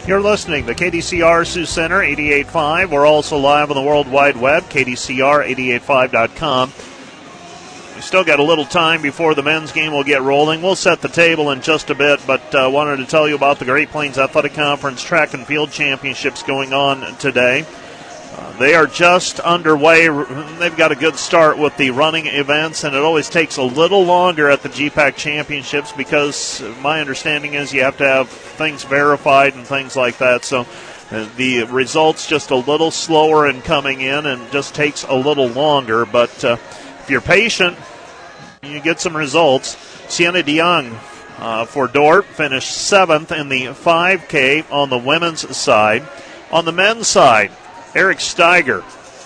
You're listening to KDCR Sioux Center 88.5. We're also live on the World Wide Web, KDCR885.com. We still got a little time before the men's game will get rolling. We'll set the table in just a bit, but wanted to tell you about the Great Plains Athletic Conference Track and Field Championships going on today. They are just underway. They've got a good start with the running events, and it always takes a little longer at the GPAC Championships because my understanding is you have to have things verified and things like that. So the results just a little slower in coming in and just takes a little longer. But if you're patient, you get some results. Sienna DeYoung for Dordt finished 7th in the 5K on the women's side. On the men's side, Eric Steiger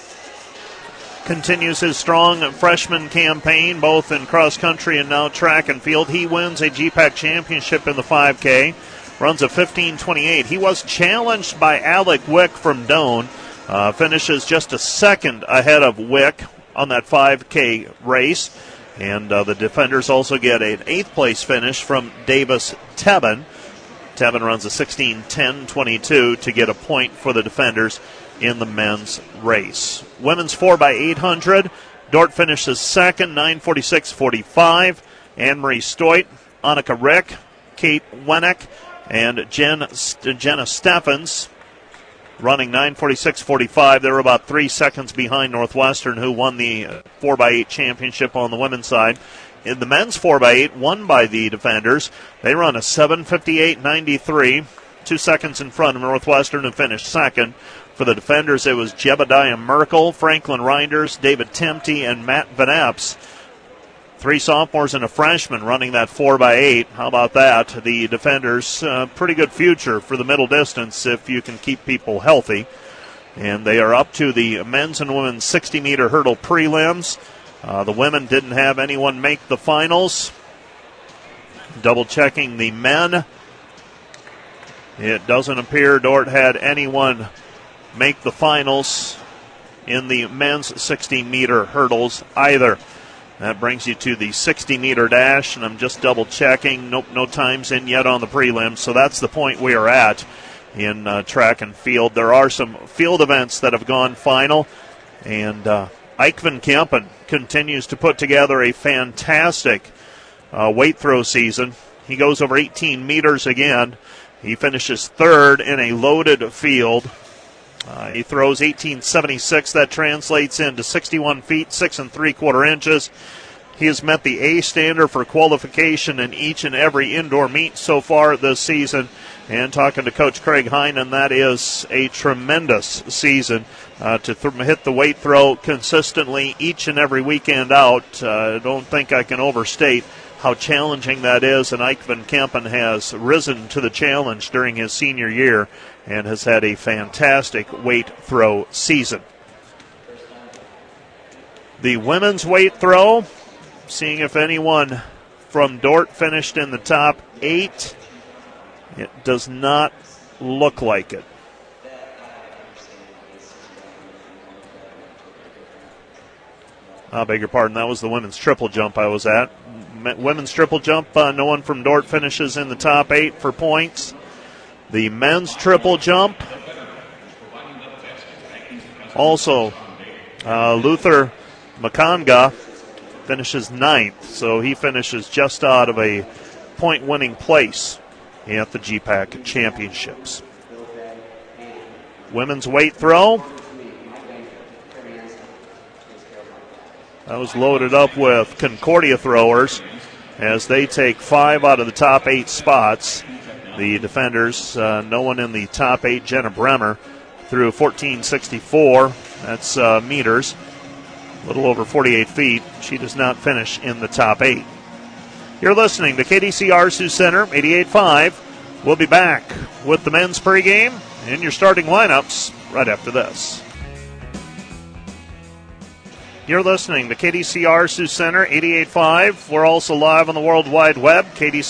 continues his strong freshman campaign, both in cross country and now track and field. He wins a GPAC championship in the 5K, runs a 15:28. He was challenged by Alec Wick from Doane, finishes just a second ahead of Wick on that 5K race. And the defenders also get an 8th place finish from Davis Tebben. Tebben runs a 16:10.22 to get a point for the defenders in the men's race. Women's 4x800. Dordt finishes second, 9:46.45. Anne-Marie Stoit, Annika Rick, Kate Wennick, and Jenna Steffens running 9:46.45. They were about 3 seconds behind Northwestern, who won the 4x8 championship on the women's side. In the men's 4x8, won by the defenders. They run a 7:58.93, 2 seconds in front of Northwestern, who finished second. For the defenders, it was Jebediah Merkel, Franklin Reinders, David Temte, and Matt Van Epps. 3 sophomores and a freshman running that 4x8. How about that? The defenders, pretty good future for the middle distance if you can keep people healthy. And they are up to the men's and women's 60-meter hurdle prelims. The women didn't have anyone make the finals. Double-checking the men. It doesn't appear Dordt had anyone make the finals in the men's 60-meter hurdles either. That brings you to the 60-meter dash, and I'm just double-checking. Nope, no times in yet on the prelims, so that's the point we are at in track and field. There are some field events that have gone final, and Ike Van Kempen continues to put together a fantastic weight throw season. He goes over 18 meters again. He finishes third in a loaded field. He throws 18.76. That translates into 61 feet, 6 3/4 inches. He has met the A standard for qualification in each and every indoor meet so far this season. And talking to Coach Craig Heinen, that is a tremendous season to hit the weight throw consistently each and every weekend out. I don't think I can overstate how challenging that is, and Ike Van Kempen has risen to the challenge during his senior year and has had a fantastic weight throw season. The women's weight throw, seeing if anyone from Dordt finished in the top 8. It does not look like it. I beg your pardon, that was the women's triple jump I was at. Women's triple jump, no one from Dordt finishes in the top 8 for points. The men's triple jump, also Luther Makanga finishes 9th, so he finishes just out of a point-winning place at the GPAC Championships. Women's weight throw. That was loaded up with Concordia throwers as they take 5 out of the top 8 spots. The defenders, no one in the top 8. Jenna Bremer threw 14.64. That's meters, a little over 48 feet. She does not finish in the top 8. You're listening to KDCR Sioux Center 88.5. We'll be back with the men's pregame and your starting lineups right after this. You're listening to KDCR Sioux Center 88.5. We're also live on the World Wide Web,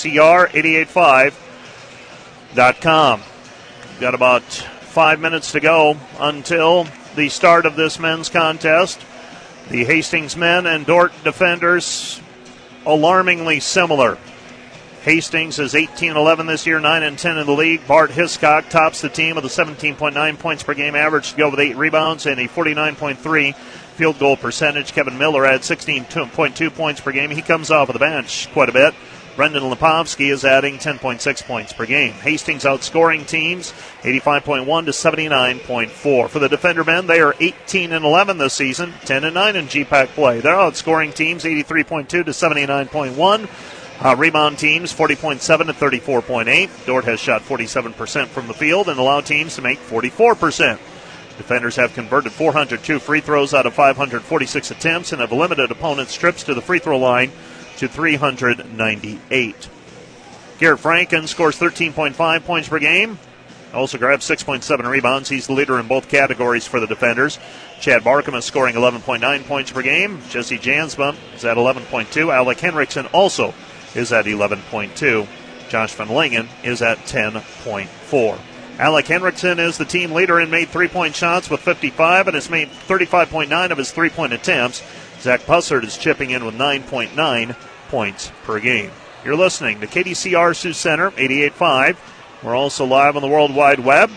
KDCR885.com. We've got about 5 minutes to go until the start of this men's contest. The Hastings men and Dordt defenders alarmingly similar. Hastings is 18-11 this year, 9-10 in the league. Bart Hiscock tops the team with a 17.9 points per game average to go with 8 rebounds and a 49.3 field goal percentage. Kevin Miller had 16.2 points per game. He comes off of the bench quite a bit. Brendan Lepovsky is adding 10.6 points per game. Hastings outscoring teams 85.1 to 79.4. For the Defender men, they are 18-11 this season, 10-9 in GPAC play. They're outscoring teams 83.2 to 79.1. Rebound teams 40.7 to 34.8. Dordt has shot 47% from the field and allowed teams to make 44%. Defenders have converted 402 free throws out of 546 attempts and have limited opponents' trips to the free throw line to 398. Garrett Franken scores 13.5 points per game. Also grabs 6.7 rebounds. He's the leader in both categories for the Defenders. Chad Barkham is scoring 11.9 points per game. Jesse Jansma is at 11.2. Alec Henriksen also is at 11.2. Josh Van Lingen is at 10.4. Alec Henriksen is the team leader and made 3-point shots with 55 and has made 35.9 of his 3-point attempts. Zach Bussard is chipping in with 9.9 points per game. You're listening to KDCR Sioux Center 88.5. We're also live on the World Wide Web,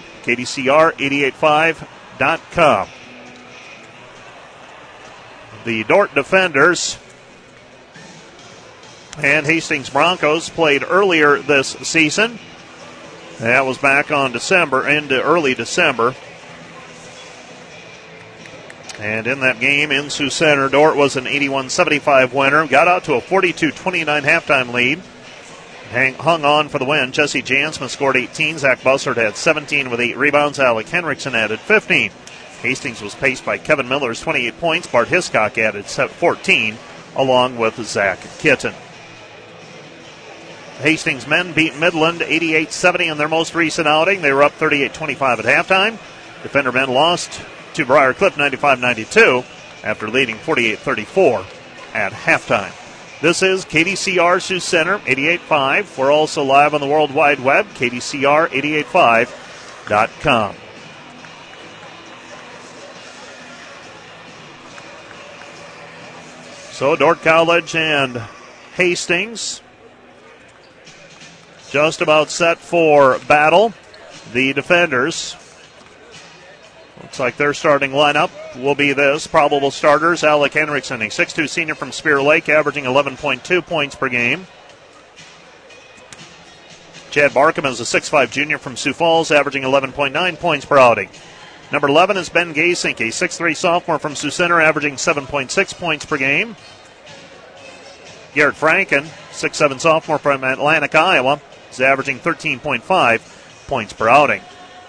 KDCR885.com. The Dordt Defenders and Hastings Broncos played earlier this season. That was back on into early December. And in that game in Sioux Center, Dordt was an 81-75 winner. Got out to a 42-29 halftime lead. Hung on for the win. Jesse Jansma scored 18. Zach Bussard had 17 with 8 rebounds. Alec Henriksen added 15. Hastings was paced by Kevin Miller's 28 points. Bart Hiscock added 14, along with Zach Kitten. Hastings men beat Midland 88-70 in their most recent outing. They were up 38-25 at halftime. Defender men lost to Briar Cliff 95-92 after leading 48-34 at halftime. This is KDCR Sioux Center 88.5. We're also live on the World Wide Web, KDCR885.com. So Dordt College and Hastings just about set for battle. The Defenders, looks like their starting lineup will be this. Probable starters: Alec Henriksen, a 6'2 senior from Spear Lake, averaging 11.2 points per game. Chad Barkham is a 6'5 junior from Sioux Falls, averaging 11.9 points per outing. Number 11 is Ben Gasink, a 6'3 sophomore from Sioux Center, averaging 7.6 points per game. Garrett Franken, 6'7 sophomore from Atlantic, Iowa, is averaging 13.5 points per outing.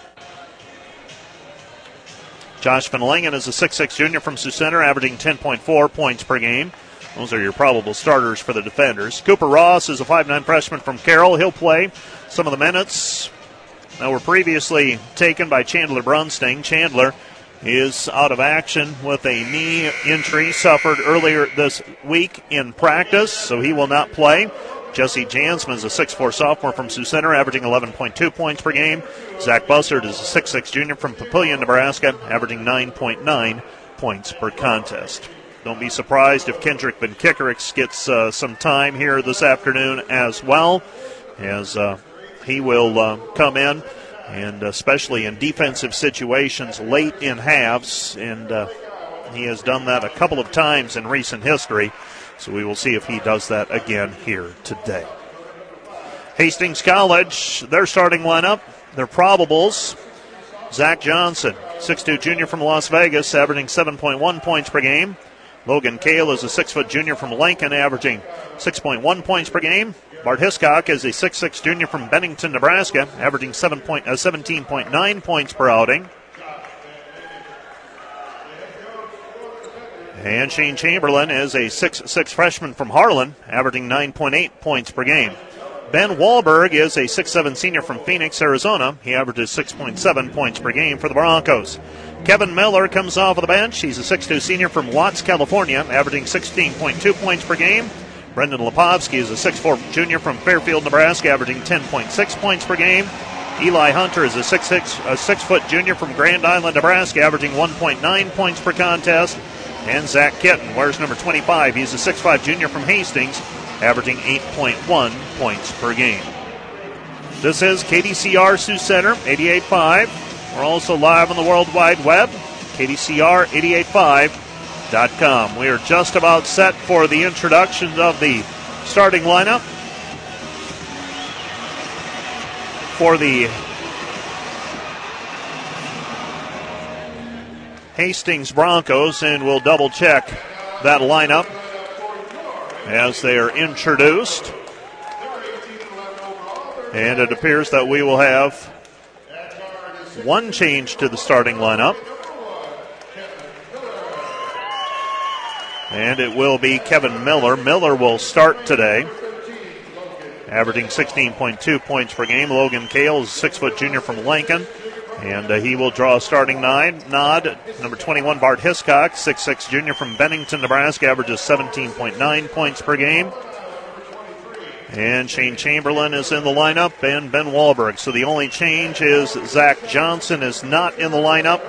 Josh Van Lingen is a 6'6 junior from Sioux Center, averaging 10.4 points per game. Those are your probable starters for the Defenders. Cooper Ross is a 5'9 freshman from Carroll. He'll play some of the minutes that were previously taken by Chandler Brunsting. Chandler is out of action with a knee injury suffered earlier this week in practice, so he will not play. Jesse Jansma is a 6'4 sophomore from Sioux Center, averaging 11.2 points per game. Zach Bussard is a 6'6 junior from Papillion, Nebraska, averaging 9.9 points per contest. Don't be surprised if Kendrick Van Kickerix gets some time here this afternoon as well, as he will come in, and especially in defensive situations late in halves, and he has done that a couple of times in recent history. So we will see if he does that again here today. Hastings College, their starting lineup, their probables: Zach Johnson, 6'2 junior from Las Vegas, averaging 7.1 points per game. Logan Kale is a 6' junior from Lincoln, averaging 6.1 points per game. Bart Hiscock is a 6'6 junior from Bennington, Nebraska, averaging 17.9 points per outing. And Shane Chamberlain is a 6'6 freshman from Harlan, averaging 9.8 points per game. Ben Wahlberg is a 6'7 senior from Phoenix, Arizona. He averages 6.7 points per game for the Broncos. Kevin Miller comes off of the bench. He's a 6'2 senior from Watts, California, averaging 16.2 points per game. Brendan Lepovsky is a 6'4 junior from Fairfield, Nebraska, averaging 10.6 points per game. Eli Hunter is a 6' junior from Grand Island, Nebraska, averaging 1.9 points per contest. And Zach Kitten wears number 25. He's a 6'5 junior from Hastings, averaging 8.1 points per game. This is KDCR Sioux Center, 88.5. We're also live on the World Wide Web, KDCR885.com. We are just about set for the introduction of the starting lineup for the Hastings Broncos, and we'll double check that lineup as they are introduced. And it appears that we will have one change to the starting lineup. And it will be Kevin Miller. Miller will start today, averaging 16.2 points per game. Logan Kale is a 6-foot junior from Lincoln, and he will draw a starting nod. Number 21, Bart Hiscock, 6'6 junior from Bennington, Nebraska, averages 17.9 points per game. And Shane Chamberlain is in the lineup, and Ben Wahlberg. So the only change is Zach Johnson is not in the lineup,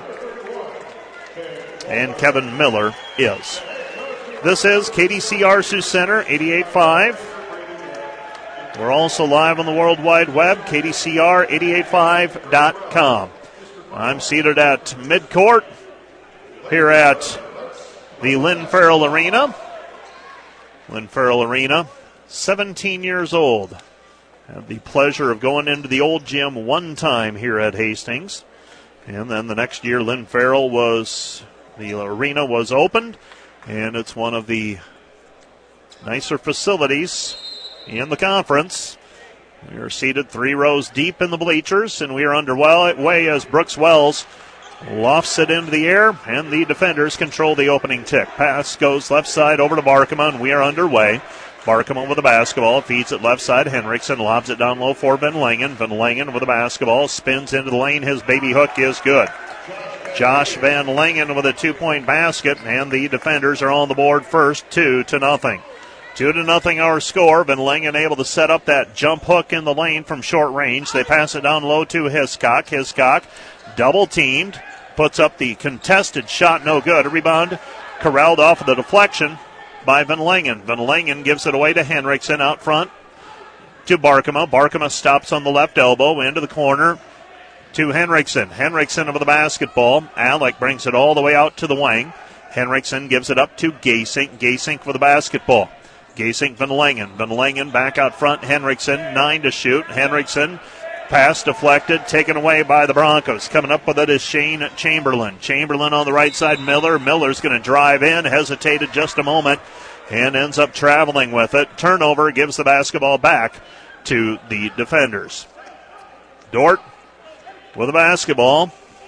and Kevin Miller is. This is KDCR Sioux Center, 88.5. We're also live on the World Wide Web, KDCR885.com. I'm seated at midcourt here at the Lynn Farrell Arena. Lynn Farrell Arena, 17 years old. Had the pleasure of going into the old gym one time here at Hastings. And then the next year, Lynn Farrell the arena was opened, and it's one of the nicer facilities in the conference. We are seated 3 rows deep in the bleachers, and we are underway as Brooks Wells lofts it into the air, and the defenders control the opening tick. Pass goes left side over to Barkema, and we are underway. Barkema with the basketball, feeds it left side. Henriksen lobs it down low for Van Langen. Van Langen with the basketball, spins into the lane. His baby hook is good. Josh Van Langen with a 2-point basket, and the defenders are on the board first, 2-0. 2-0 our score. Van Langen able to set up that jump hook in the lane from short range. They pass it down low to Hiscock. Hiscock double teamed, puts up the contested shot, no good. A rebound corralled off of the deflection by Van Langen. Van Langen gives it away to Henriksen out front to Barkema. Barkema stops on the left elbow into the corner to Henriksen. Henriksen over the basketball. Alec brings it all the way out to the wing. Henriksen gives it up to Gasink. Gasink for the basketball. Gasink, Van Langen. Van Langen back out front. Henriksen, 9 to shoot. Henriksen, pass deflected, taken away by the Broncos. Coming up with it is Shane Chamberlain. Chamberlain on the right side, Miller. Miller's going to drive in, hesitated just a moment, and ends up traveling with it. Turnover gives the basketball back to the defenders. Dort with the basketball.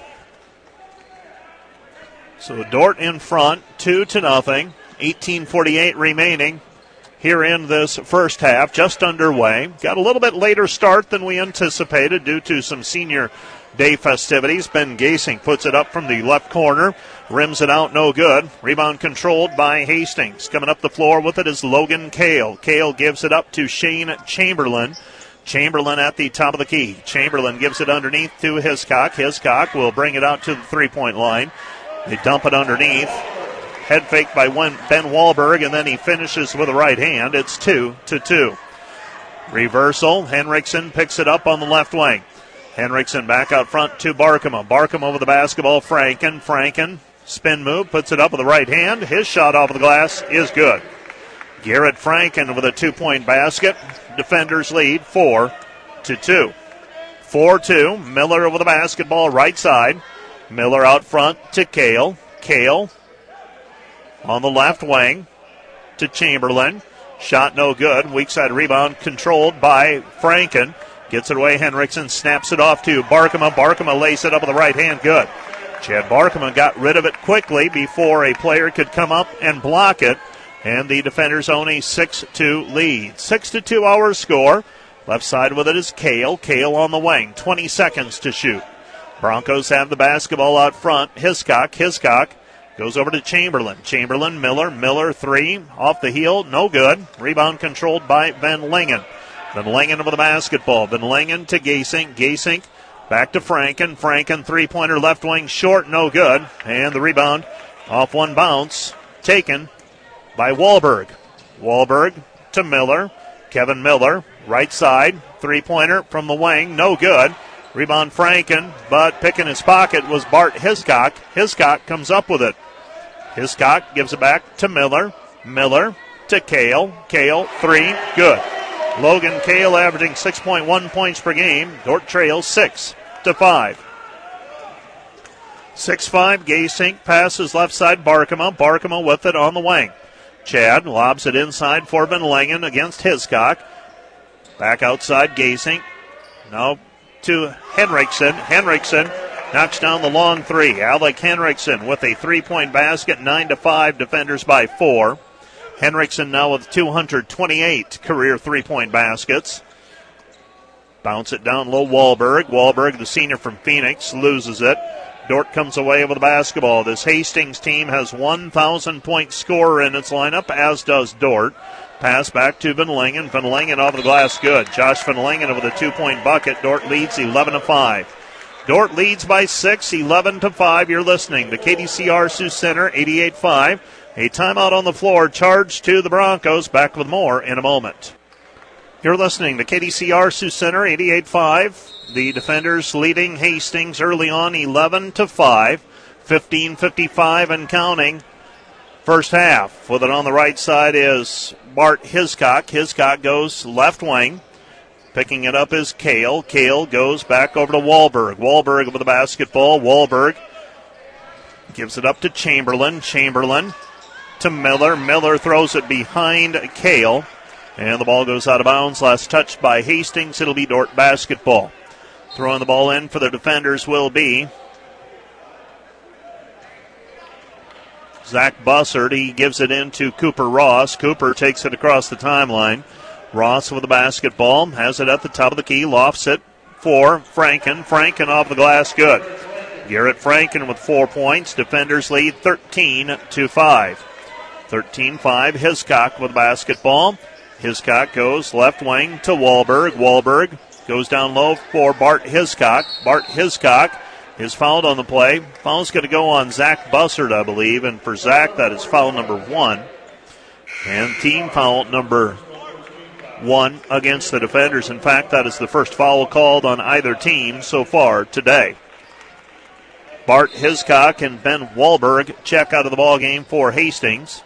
So Dort in front, 2-0. 18:48 remaining here in this first half, just underway. Got a little bit later start than we anticipated due to some senior day festivities. Ben Gasink puts it up from the left corner, rims it out, no good. Rebound controlled by Hastings. Coming up the floor with it is Logan Kale. Kale gives it up to Shane Chamberlain. Chamberlain at the top of the key. Chamberlain gives it underneath to Hiscock. Hiscock will bring it out to the three-point line. They dump it underneath. Head fake by Ben Wahlberg, and then he finishes with the right hand. It's 2-2. Reversal. Henriksen picks it up on the left wing. Henriksen back out front to Barkema. Barkema with the basketball. Franken. Spin move. Puts it up with the right hand. His shot off of the glass is good. Garrett Franken with a 2-point basket. Defenders lead 4-2. 4-2. Miller with the basketball right side. Miller out front to Kale. Kale on the left wing to Chamberlain. Shot no good. Weak side rebound controlled by Franken. Gets it away. Henriksen snaps it off to Barkema. Barkema lays it up with the right hand. Good. Chad Barkema got rid of it quickly before a player could come up and block it. And the defenders own a 6-2 lead. 6-2 our score. Left side with it is Kale. Kale on the wing. 20 seconds to shoot. Broncos have the basketball out front. Hiscock goes over to Chamberlain. Chamberlain, Miller, 3. Off the heel, no good. Rebound controlled by Van Langen. Van Langen with the basketball. Van Langen to Gasink. Gasink back to Franken. Franken, three-pointer left wing, short, no good. And the rebound off one bounce, taken by Wahlberg. Wahlberg to Miller. Kevin Miller, right side, three-pointer from the wing, no good. Rebound Franken, but picking his pocket was Bart Hiscock. Hiscock comes up with it. Hiscock gives it back to Miller. Miller to Kale. Kale, three, good. Logan Kale averaging 6.1 points per game. Dordt trails 6-5. 6-5, Gaysink passes left side, Barkema. Barkema with it on the wing. Chad lobs it inside for Van Langen against Hiscock. Back outside, Gaysink. Now to Henriksen. Henriksen knocks down the long three. Alec Henriksen with a 3-point basket, 9-5, defenders by 4. Henriksen now with 228 career 3-point baskets. Bounce it down low, Wahlberg. Wahlberg, the senior from Phoenix, loses it. Dordt comes away with the basketball. This Hastings team has 1,000-point scorer in its lineup, as does Dordt. Pass back to Van Langen. Van Langen off the glass, good. Josh Van Langen with a 2-point bucket. Dordt leads 11-5. Dordt leads by 6, 11-5. You're listening to KDCR Sioux Center, 88-5. A timeout on the floor, charge to the Broncos. Back with more in a moment. You're listening to KDCR Sioux Center, 88-5. The defenders leading Hastings early on, 11-5. 15:55 and counting. First half. With it on the right side is Bart Hiscock. Hiscock goes left wing. Picking it up is Kale. Kale goes back over to Wahlberg. Wahlberg with the basketball. Wahlberg gives it up to Chamberlain. Chamberlain to Miller. Miller throws it behind Kale. And the ball goes out of bounds. Last touched by Hastings. It'll be Dordt basketball. Throwing the ball in for the defenders will be Zach Bussard. He gives it in to Cooper Ross. Cooper takes it across the timeline. Ross with the basketball. Has it at the top of the key. Lofts it for Franken. Franken off the glass. Good. Garrett Franken with 4 points. Defenders lead 13-5. 13-5. Hiscock with the basketball. Hiscock goes left wing to Wahlberg. Wahlberg goes down low for Bart Hiscock. Bart Hiscock is fouled on the play. Foul's going to go on Zach Bussard, I believe. And for Zach, that is foul number 1. And team foul number 1 against the defenders. In fact, that is the first foul called on either team so far today. Bart Hiscock and Ben Wahlberg check out of the ball game for Hastings.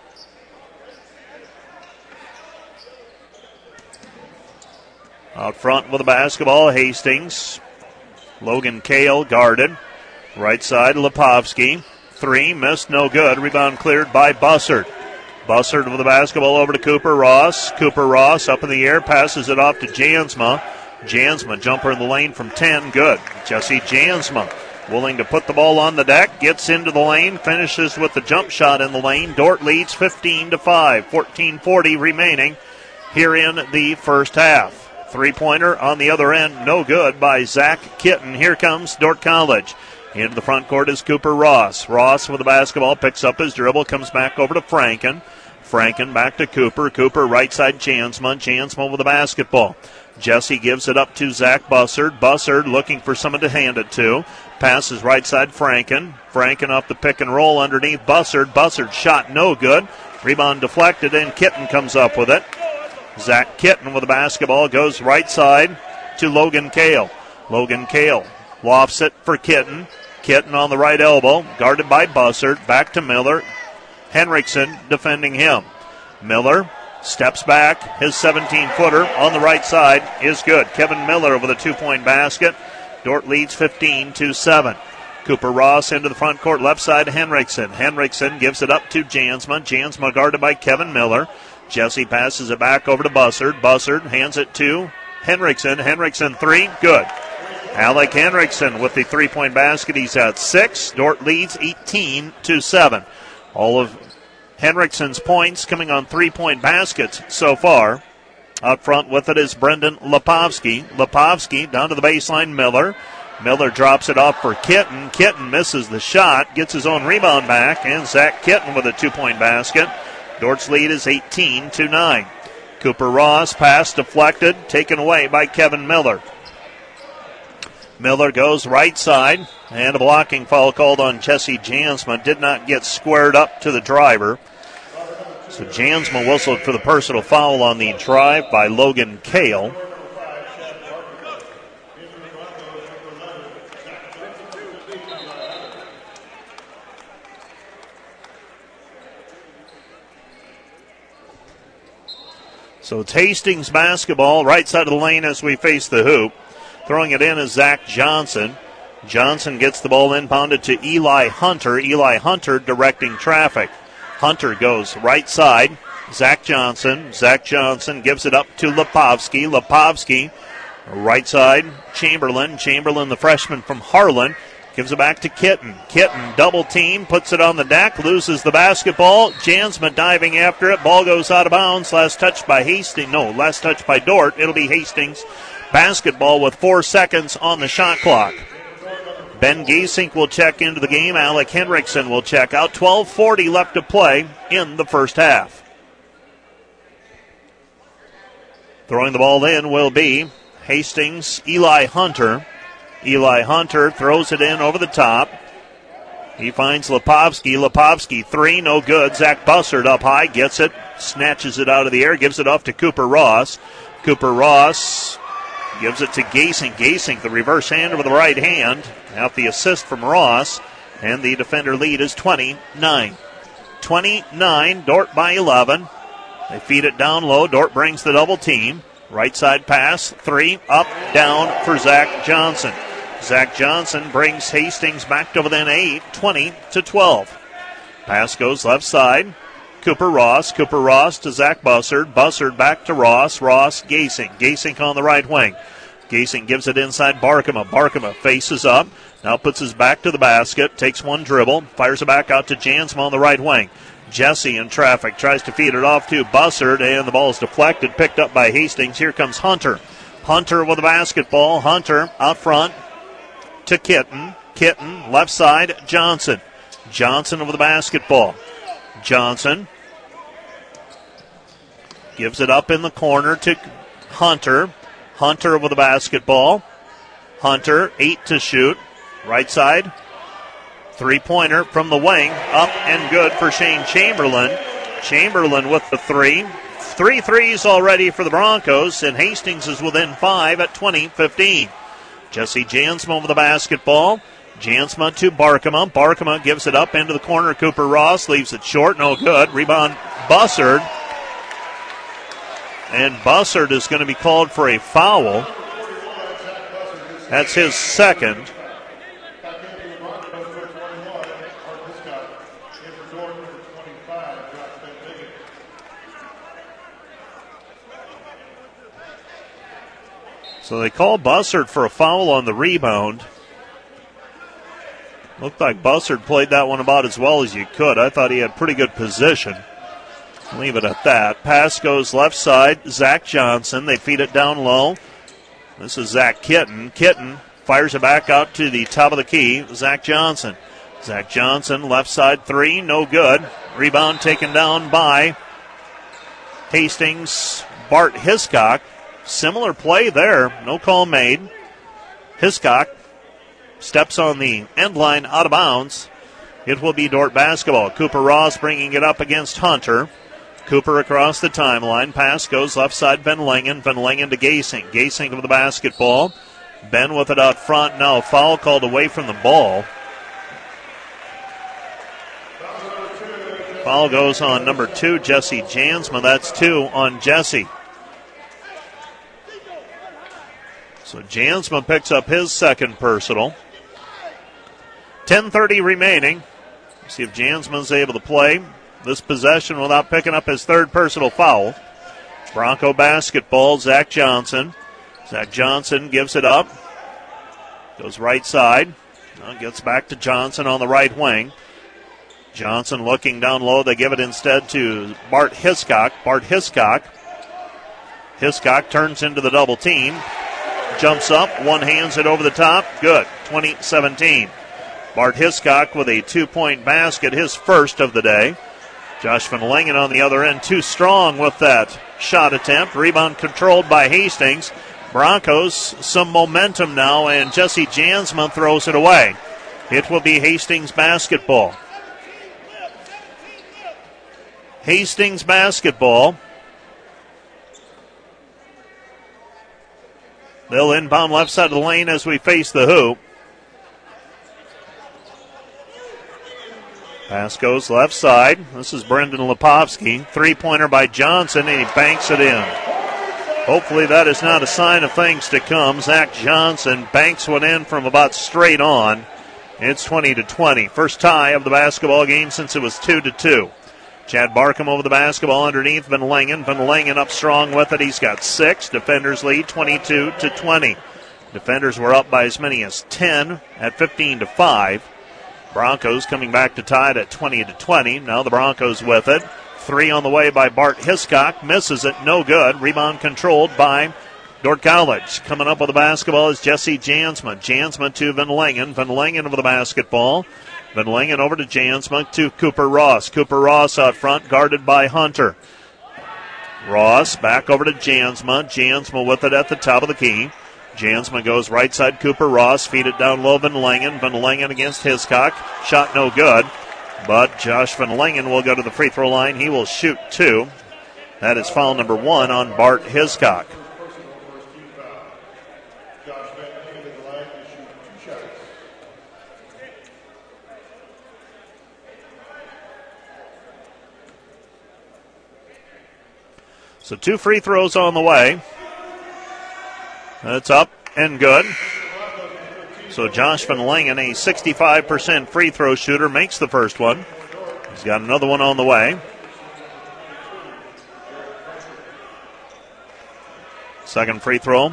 Out front with the basketball, Hastings. Logan Kale guarded. Right side, Lipovsky. 3, missed, no good. Rebound cleared by Bussard. Bussard with the basketball over to Cooper Ross. Cooper Ross up in the air, passes it off to Jansma. Jansma, jumper in the lane from 10, good. Jesse Jansma willing to put the ball on the deck, gets into the lane, finishes with the jump shot in the lane. Dordt leads 15-5, 14:40 remaining here in the first half. Three-pointer on the other end, no good by Zach Kitten. Here comes Dordt College. Into the front court is Cooper Ross. Ross with the basketball, picks up his dribble, comes back over to Franken. Franken back to Cooper. Cooper right side Jansma. Jansma with the basketball. Jesse gives it up to Zach Bussard. Bussard looking for someone to hand it to. Passes right side Franken. Franken off the pick and roll underneath Bussard. Bussard shot no good. Rebound deflected and Kitten comes up with it. Zach Kitten with the basketball goes right side to Logan Kale. Logan Kale lofts it for Kitten. Kitten on the right elbow, guarded by Bussard. Back to Miller. Henriksen defending him. Miller steps back. His 17-footer on the right side is good. Kevin Miller with a 2-point basket. Dordt leads 15-7. Cooper Ross into the front court, left side Henriksen. Henriksen gives it up to Jansma. Jansma guarded by Kevin Miller. Jesse passes it back over to Bussard. Bussard hands it to Henriksen. Henriksen 3, good. Alec Henriksen with the 3-point basket. He's at 6. Dordt leads 18-7. All of Henriksen's points coming on 3-point baskets so far. Out front with it is Brendan Lipovsky. Lipovsky down to the baseline, Miller. Miller drops it off for Kitten. Kitten misses the shot, gets his own rebound back, and Zach Kitten with a 2-point basket. Dordt's lead is 18-9. Cooper Ross, pass deflected, taken away by Kevin Miller. Miller goes right side, and a blocking foul called on Jesse Jansma. Did not get squared up to the driver. So Jansma whistled for the personal foul on the drive by Logan Kale. So it's Hastings basketball, right side of the lane as we face the hoop. Throwing it in is Zach Johnson. Johnson gets the ball inbounded to Eli Hunter. Eli Hunter directing traffic. Hunter goes right side. Zach Johnson. Zach Johnson gives it up to Lipovsky. Lipovsky, right side. Chamberlain. Chamberlain, the freshman from Harlan, gives it back to Kitten. Kitten double team, puts it on the deck, loses the basketball. Jansma diving after it. Ball goes out of bounds. Last touch by Dort. It'll be Hastings basketball with 4 seconds on the shot clock. Ben Giesink will check into the game. Alec Henriksen will check out. 12:40 left to play in the first half. Throwing the ball in will be Hastings' Eli Hunter. Eli Hunter throws it in over the top. He finds Lipovsky. Lipovsky, three, no good. Zach Bussard up high, gets it, snatches it out of the air, gives it off to Cooper Ross. Cooper Ross gives it to Gasing. Gasing, the reverse hand with the right hand. Out the assist from Ross. And the defender lead is 29. 29, Dort by 11. They feed it down low. Dort brings the double team. Right side pass, three, up, down for Zach Johnson. Zach Johnson brings Hastings back to within 8, 20-12. Pass goes left side. Cooper Ross to Zach Bussard. Bussard back to Ross. Ross, Gasing. Gasing on the right wing. Gasing gives it inside Barkema. Barkema faces up. Now puts his back to the basket. Takes one dribble. Fires it back out to Jansma on the right wing. Jesse in traffic. Tries to feed it off to Bussard. And the ball is deflected. Picked up by Hastings. Here comes Hunter. Hunter with the basketball. Hunter out front to Kitten. Kitten left side. Johnson. Johnson with the basketball. Johnson gives it up in the corner to Hunter. Hunter with the basketball. Hunter, 8 to shoot. Right side. Three-pointer from the wing. Up and good for Shane Chamberlain. Chamberlain with the three. 3 threes already for the Broncos, and Hastings is within 5 at 20-15. Jesse Jansma with the basketball. Jansma to Barkema. Barkema gives it up into the corner. Cooper Ross leaves it short. No good. Rebound Bussard. And Bussard is going to be called for a foul. That's his second. So they call Bussard for a foul on the rebound. Looked like Bussard played that one about as well as you could. I thought he had pretty good position. Leave it at that. Pass goes left side. Zach Johnson. They feed it down low. This is Zach Kitten. Kitten fires it back out to the top of the key. Zach Johnson. Zach Johnson, left side three. No good. Rebound taken down by Hastings. Bart Hiscock. Similar play there. No call made. Hiscock steps on the end line out of bounds. It will be Dort basketball. Cooper Ross bringing it up against Hunter. Cooper across the timeline. Pass goes left side, Van Langen. Van Langen to Gasing. Gasing with the basketball. Ben with it out front. Now a foul called away from the ball. Foul goes on number 2, Jesse Jansma. That's 2 on Jesse. So Jansma picks up his second personal. 10:30 remaining. See if Jansman's able to play this possession without picking up his third personal foul. Bronco basketball, Zach Johnson. Zach Johnson gives it up. Goes right side. Now gets back to Johnson on the right wing. Johnson looking down low. They give it instead to Bart Hiscock. Bart Hiscock. Hiscock turns into the double team. Jumps up. One hands it over the top. Good. 20-17. Bart Hiscock with a 2-point basket, his first of the day. Josh Van Langen on the other end, too strong with that shot attempt. Rebound controlled by Hastings. Broncos some momentum now, and Jesse Jansma throws it away. It will be Hastings basketball. Hastings basketball. They'll inbound left side of the lane as we face the hoop. Pass goes left side. This is Brendan Lepovsky. Three-pointer by Johnson, and he banks it in. Hopefully that is not a sign of things to come. Zach Johnson banks one in from about straight on. It's 20-20. First tie of the basketball game since it was 2-2. Chad Barkham over the basketball underneath Van Langen. Van Langen up strong with it. He's got 6. Defenders lead 22-20. Defenders were up by as many as 10 at 15-5. Broncos coming back to tie it at 20-20. Now the Broncos with it. 3 on the way by Bart Hiscock. Misses it. No good. Rebound controlled by Dordt College. Coming up with the basketball is Jesse Jansma. Jansma to Van Langen. Van Langen over the basketball. Van Langen over to Jansma to Cooper Ross. Cooper Ross out front, guarded by Hunter. Ross back over to Jansma. Jansma with it at the top of the key. Jansma goes right side, Cooper Ross. Feed it down low, Van Langen. Van Langen against Hiscock. Shot no good. But Josh Van Langen will go to the free throw line. He will shoot 2. That is foul number 1 on Bart Hiscock. So 2 free throws on the way. That's up and good. So Josh Van Langen, a 65% free throw shooter, makes the first one. He's got another one on the way. Second free throw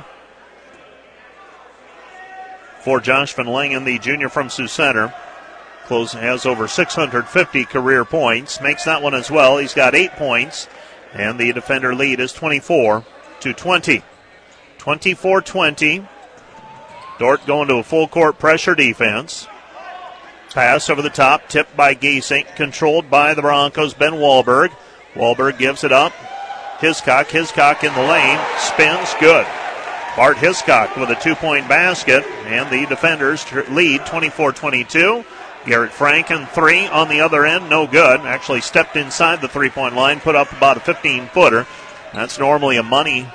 for Josh Van Langen, the junior from Sioux Center. Close has over 650 career points. Makes that one as well. He's got 8 points. And the defender lead is 24-20. 24-20. Dordt going to a full court pressure defense. Pass over the top, tipped by Gasink, controlled by the Broncos, Ben Wahlberg. Wahlberg gives it up. Hiscock in the lane, spins, good. Bart Hiscock with a 2-point basket, and the defenders lead 24-22. Garrett Franken, 3 on the other end, no good. Actually stepped inside the 3-point line, put up about a 15-footer. That's normally a money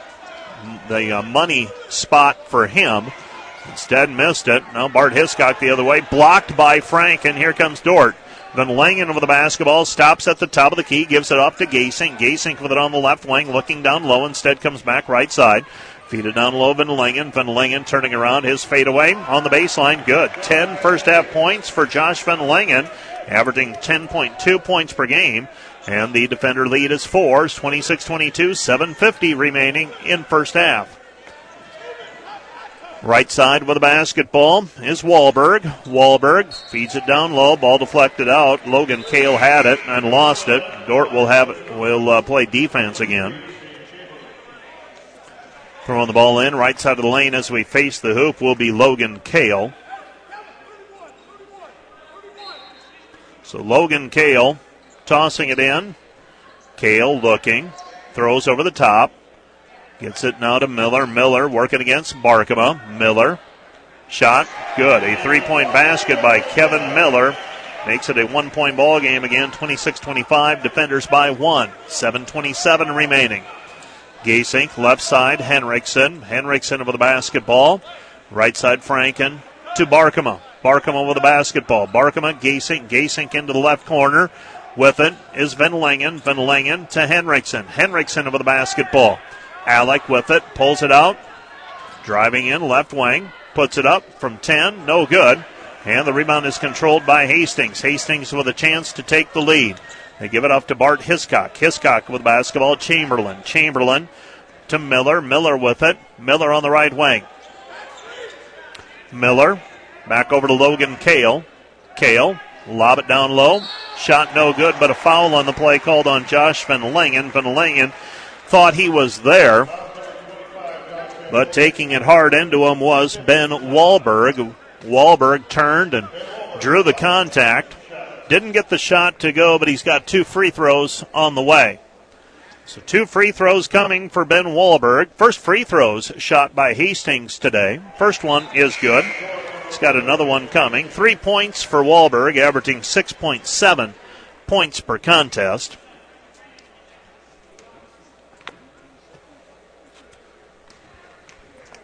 spot for him. Instead, missed it. Now Bart Hiscock the other way, blocked by Franken. Here comes Dordt. Van Langen over the basketball, stops at the top of the key, gives it off to Gasink. Gasink with it on the left wing, looking down low. Instead comes back right side. Feed it down low, Van Langen. Van Langen turning around, his fadeaway on the baseline. Good. 10 first half points for Josh Van Langen, averaging 10.2 points per game. And the defender lead is 4, 26-22, 7:50 remaining in first half. Right side with the basketball is Wahlberg. Wahlberg feeds it down low, ball deflected out. Logan Kale had it and lost it. Dordt will play defense again. Throwing the ball in, right side of the lane as we face the hoop will be Logan Kale. So Logan Kale tossing it in. Kale looking, throws over the top. Gets it now to Miller. Miller working against Barkema. Miller, shot, good. A 3-point basket by Kevin Miller. Makes it a 1-point ball game again, 26-25. Defenders by 1. 7:27 remaining. Gasink, left side, Henriksen. Henriksen over the basketball. Right side, Franken to Barkema. Barkema with the basketball. Barkema, Gasink. Gasink into the left corner. With it is Van Langen. Van Langen to Henriksen. Henriksen over the basketball. Alec with it, pulls it out. Driving in, left wing. Puts it up from 10, no good. And the rebound is controlled by Hastings. Hastings with a chance to take the lead. They give it off to Bart Hiscock. Hiscock with the basketball. Chamberlain. Chamberlain to Miller. Miller with it. Miller on the right wing. Miller back over to Logan Kale. Kale, lob it down low. Shot no good, but a foul on the play called on Josh Van Langen. Van Langen thought he was there, but taking it hard into him was Ben Wahlberg. Wahlberg turned and drew the contact. Didn't get the shot to go, but he's got 2 free throws on the way. So 2 free throws coming for Ben Wahlberg. First free throws shot by Hastings today. First one is good. He's got another one coming. 3 points for Wahlberg, averaging 6.7 points per contest.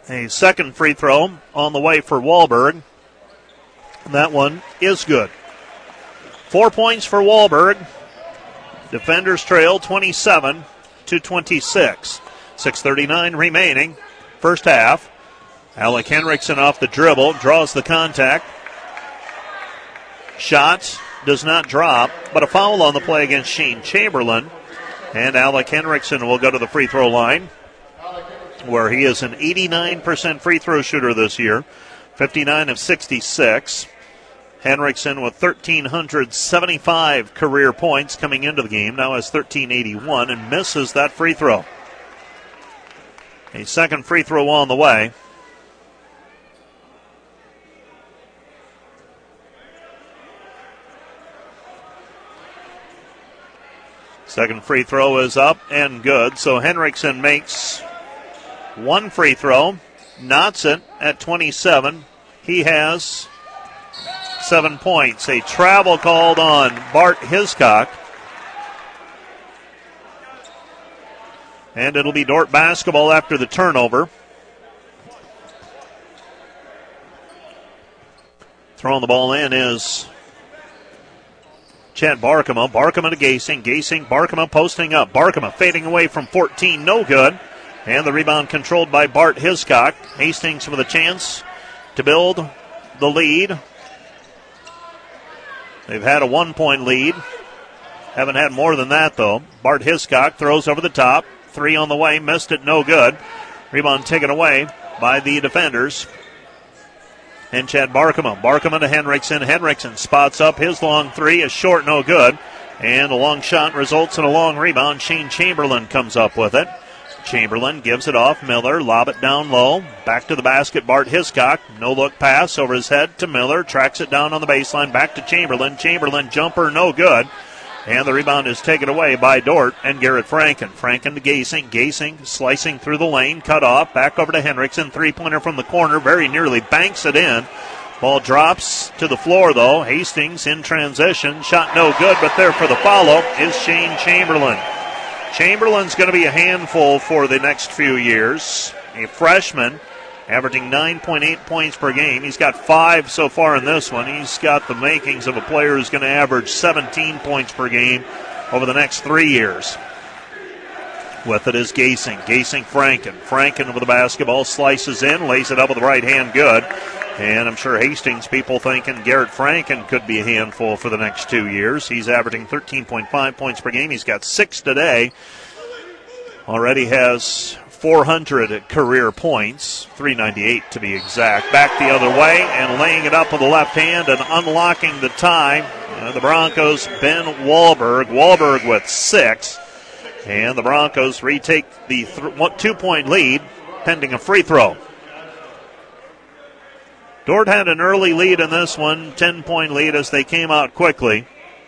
A second free throw on the way for Wahlberg. That one is good. 4 points for Wahlberg. Defenders trail 27-26. 6:39 remaining. First half. Alec Henriksen off the dribble, draws the contact. Shot does not drop, but a foul on the play against Shane Chamberlain. And Alec Henriksen will go to the free throw line, where he is an 89% free throw shooter this year, 59 of 66. Henriksen with 1,375 career points coming into the game, now has 1,381 and misses that free throw. A second free throw on the way. Second free throw is up and good, so Henriksen makes one free throw, knots it at 27. He has 7 points. A travel called on Bart Hiscock. And it'll be Dordt basketball after the turnover. Throwing the ball in is Chad Barkema. Barkema to Gasing. Gasing, Barkema posting up. Barkema fading away from 14. No good. And the rebound controlled by Bart Hiscock. Hastings with a chance to build the lead. They've had a 1 point lead. Haven't had more than that, though. Bart Hiscock throws over the top. 3 on the way. Missed it. No good. Rebound taken away by the defenders. And Chad Barkema. Barkema to Henriksen. Henriksen spots up. His long 3 is short. No good. And a long shot results in a long rebound. Shane Chamberlain comes up with it. Chamberlain gives it off. Miller, lob it down low. Back to the basket, Bart Hiscock. No-look pass over his head to Miller. Tracks it down on the baseline. Back to Chamberlain. Chamberlain jumper, no good. And the rebound is taken away by Dordt and Garrett Franken. Franken to Gasing. Gasing slicing through the lane. Cut off. Back over to Henriksen. Three-pointer from the corner. Very nearly banks it in. Ball drops to the floor, though. Hastings in transition. Shot no good, but there for the follow is Shane Chamberlain. Chamberlain's going to be a handful for the next few years. A freshman, averaging 9.8 points per game. He's got 5 so far in this one. He's got the makings of a player who's going to average 17 points per game over the next 3 years. With it is Gasing. Gasing, Franken. Franken with the basketball, slices in, lays it up with the right hand, good. And I'm sure Hastings people thinking Garrett Franken could be a handful for the next 2 years. He's averaging 13.5 points per game. He's got 6 today. Already has 400 career points, 398 to be exact. Back the other way and laying it up with the left hand and unlocking the tie. The Broncos, Ben Wahlberg. Wahlberg with 6. And the Broncos retake the 2-point lead pending a free throw. Dordt had an early lead in this one, 10-point lead as they came out quickly.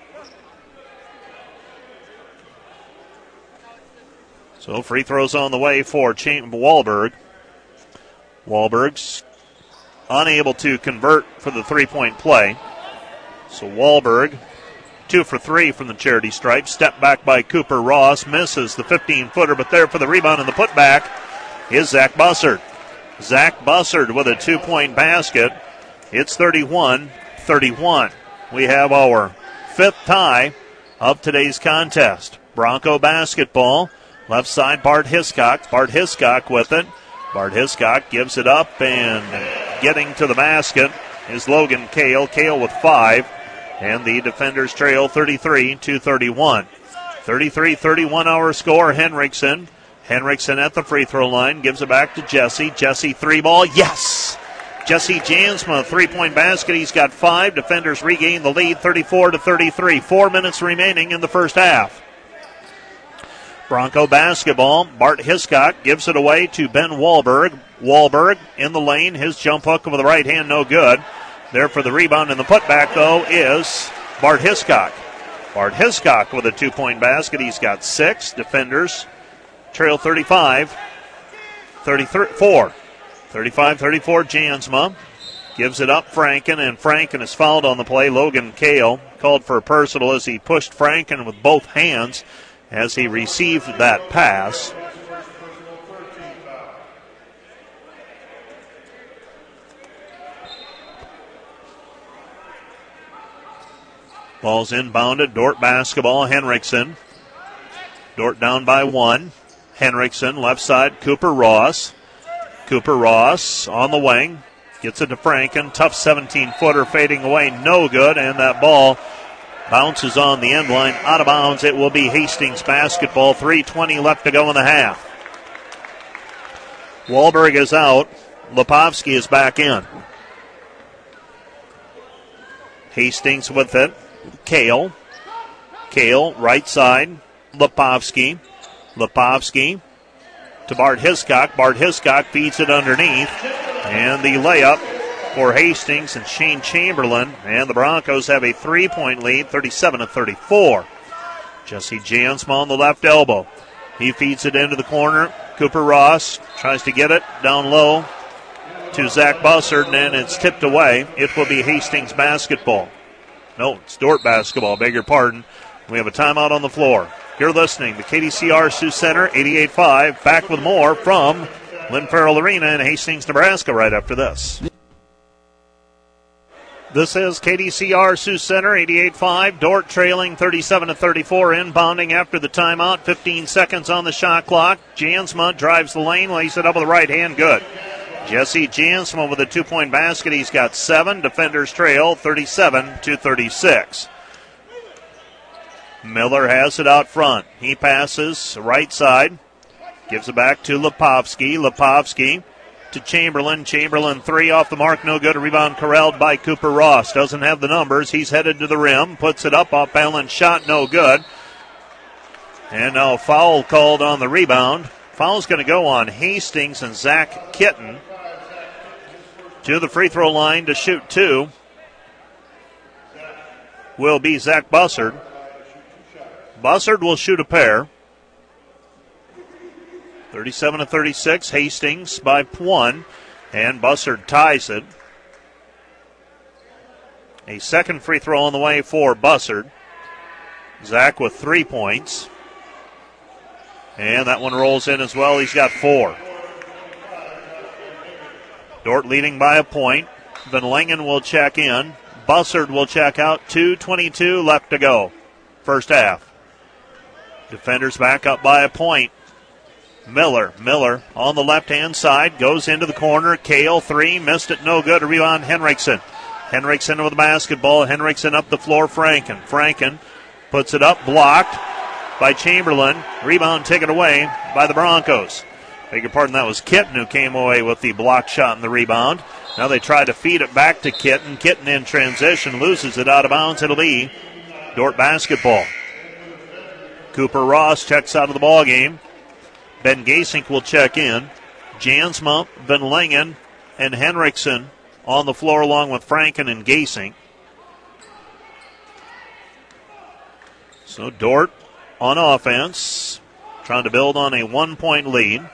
So free throws on the way for Wahlberg. Wahlberg's unable to convert for the 3-point play. So Wahlberg, 2 for 3 from the charity stripe. Step back by Cooper Ross. Misses the 15-footer, but there for the rebound and the putback is Zach Bussard. Zach Bussard with a 2-point basket. It's 31-31. We have our 5th tie of today's contest. Bronco basketball. Left side, Bart Hiscock. Bart Hiscock with it. Bart Hiscock gives it up, and getting to the basket is Logan Kale. Kale with 5. And the defenders trail 33-31. 33-31 our score. Henriksen. Henriksen at the free throw line. Gives it back to Jesse. Jesse 3-ball. Yes! Jesse Jansma, 3-point basket. He's got 5. Defenders regain the lead 34-33. 4 minutes remaining in the first half. Bronco basketball. Bart Hiscock gives it away to Ben Wahlberg. Wahlberg in the lane. His jump hook with the right hand, no good. There for the rebound and the putback, though, is Bart Hiscock. Bart Hiscock with a 2-point basket. He's got 6. Defenders trail 35-34. 35-34 Jansma. Gives it up Franken, and Franken is fouled on the play. Logan Kale called for a personal as he pushed Franken with both hands as he received that pass. Ball's inbounded. Dordt basketball. Henriksen. Dordt down by 1. Henriksen, left side, Cooper Ross. Cooper Ross on the wing. Gets it to Franken. Tough 17-footer fading away. No good. And that ball bounces on the end line. Out of bounds. It will be Hastings basketball. 3:20 left to go in the half. Wahlberg is out. Lepovsky is back in. Hastings with it. Kale. Kale, right side. Lepovsky. Lepovsky to Bart Hiscock. Bart Hiscock feeds it underneath. And the layup for Hastings and Shane Chamberlain. And the Broncos have a 3-point lead, 37-34. Jesse Jansma on the left elbow. He feeds it into the corner. Cooper Ross tries to get it down low to Zach Bussard, and it's tipped away. It will be Hastings basketball. No, it's Dordt basketball, beg your pardon. We have a timeout on the floor. You're listening to KDCR Sioux Center, 88.5. Back with more from Lynn Farrell Arena in Hastings, Nebraska, right after this. This is KDCR Sioux Center, 88.5. Dordt trailing 37-34, inbounding after the timeout. 15 seconds on the shot clock. Jansma drives the lane, lays it up with the right hand. Good. Jesse Jansma with a 2-point basket. He's got 7. Defenders trail 37-36. Miller has it out front. He passes right side. Gives it back to Lepovsky. Lepovsky to Chamberlain. Chamberlain 3 off the mark. No good. A rebound corralled by Cooper Ross. Doesn't have the numbers. He's headed to the rim. Puts it up. Off balance shot. No good. And now a foul called on the rebound. Foul's going to go on Hastings and Zach Kitten. To the free throw line to shoot 2 will be Zach Bussard. Bussard will shoot a pair. 37-36, Hastings by 1, and Bussard ties it. A second free throw on the way for Bussard. Zach with 3 points. And that one rolls in as well. He's got 4. Dordt leading by a point. Van Langen will check in. Bussard will check out. 2:22 left to go. First half. Defenders back up by a point. Miller on the left-hand side. Goes into the corner. Kale, 3. Missed it. No good. A rebound, Henriksen. Henriksen with the basketball. Henriksen up the floor. Franken puts it up. Blocked by Chamberlain. Rebound taken away by the Broncos. Beg your pardon, that was Kitten who came away with the block shot and the rebound. Now they try to feed it back to Kitten. Kitten in transition. Loses it out of bounds. It'll be Dordt basketball. Cooper Ross checks out of the ball game. Ben Gasink will check in. Jansma, Van Langen, and Henriksen on the floor along with Franken and Gasink. So Dordt on offense, trying to build on a 1-point lead.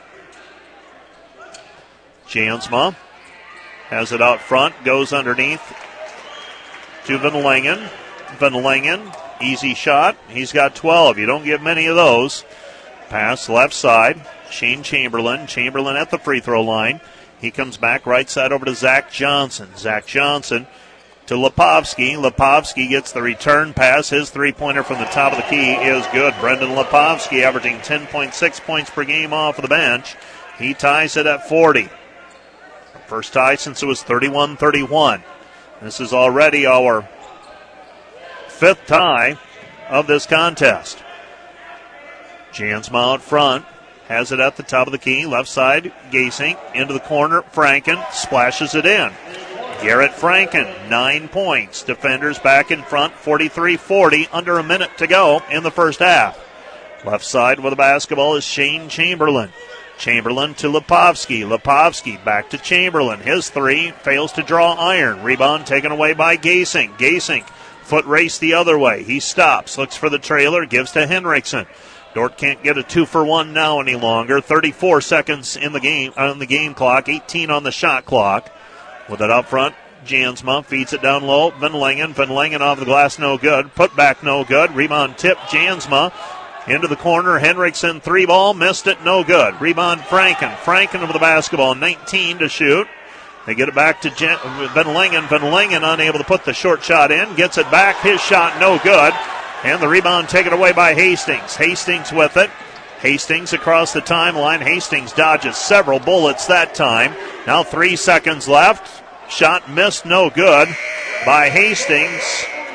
Jansma has it out front, goes underneath to Van Langen. Van Langen, easy shot. He's got 12. You don't get many of those. Pass left side. Shane Chamberlain. Chamberlain at the free throw line. He comes back right side over to Zach Johnson. Zach Johnson to Lepovsky. Lepovsky gets the return pass. His three-pointer from the top of the key is good. Brendan Lepovsky averaging 10.6 points per game off of the bench. He ties it at 40. First tie since it was 31-31. This is already our 5th tie of this contest. Jansma out front. Has it at the top of the key. Left side, Gasink. Into the corner, Franken. Splashes it in. Garrett Franken, 9 points. Defenders back in front, 43-40. Under a minute to go in the first half. Left side with the basketball is Shane Chamberlain. Chamberlain to Lepovsky. Lepovsky back to Chamberlain. His 3 fails to draw iron. Rebound taken away by Gasink. Gasink, foot race the other way. He stops, looks for the trailer, gives to Henriksen. Dordt can't get a 2-for-1 now any longer. 34 seconds in the game on the game clock, 18 on the shot clock. With it up front, Jansma feeds it down low. Van Langen off the glass, no good. Put back, no good. Rebound tip, Jansma. Into the corner, Henriksen 3-ball, missed it, no good. Rebound, Franken. Franken over the basketball, 19 to shoot. They get it back to Van Lingen. Van Lingen unable to put the short shot in. Gets it back. His shot no good. And the rebound taken away by Hastings. Hastings with it. Hastings across the timeline. Hastings dodges several bullets that time. Now 3 seconds left. Shot missed, no good by Hastings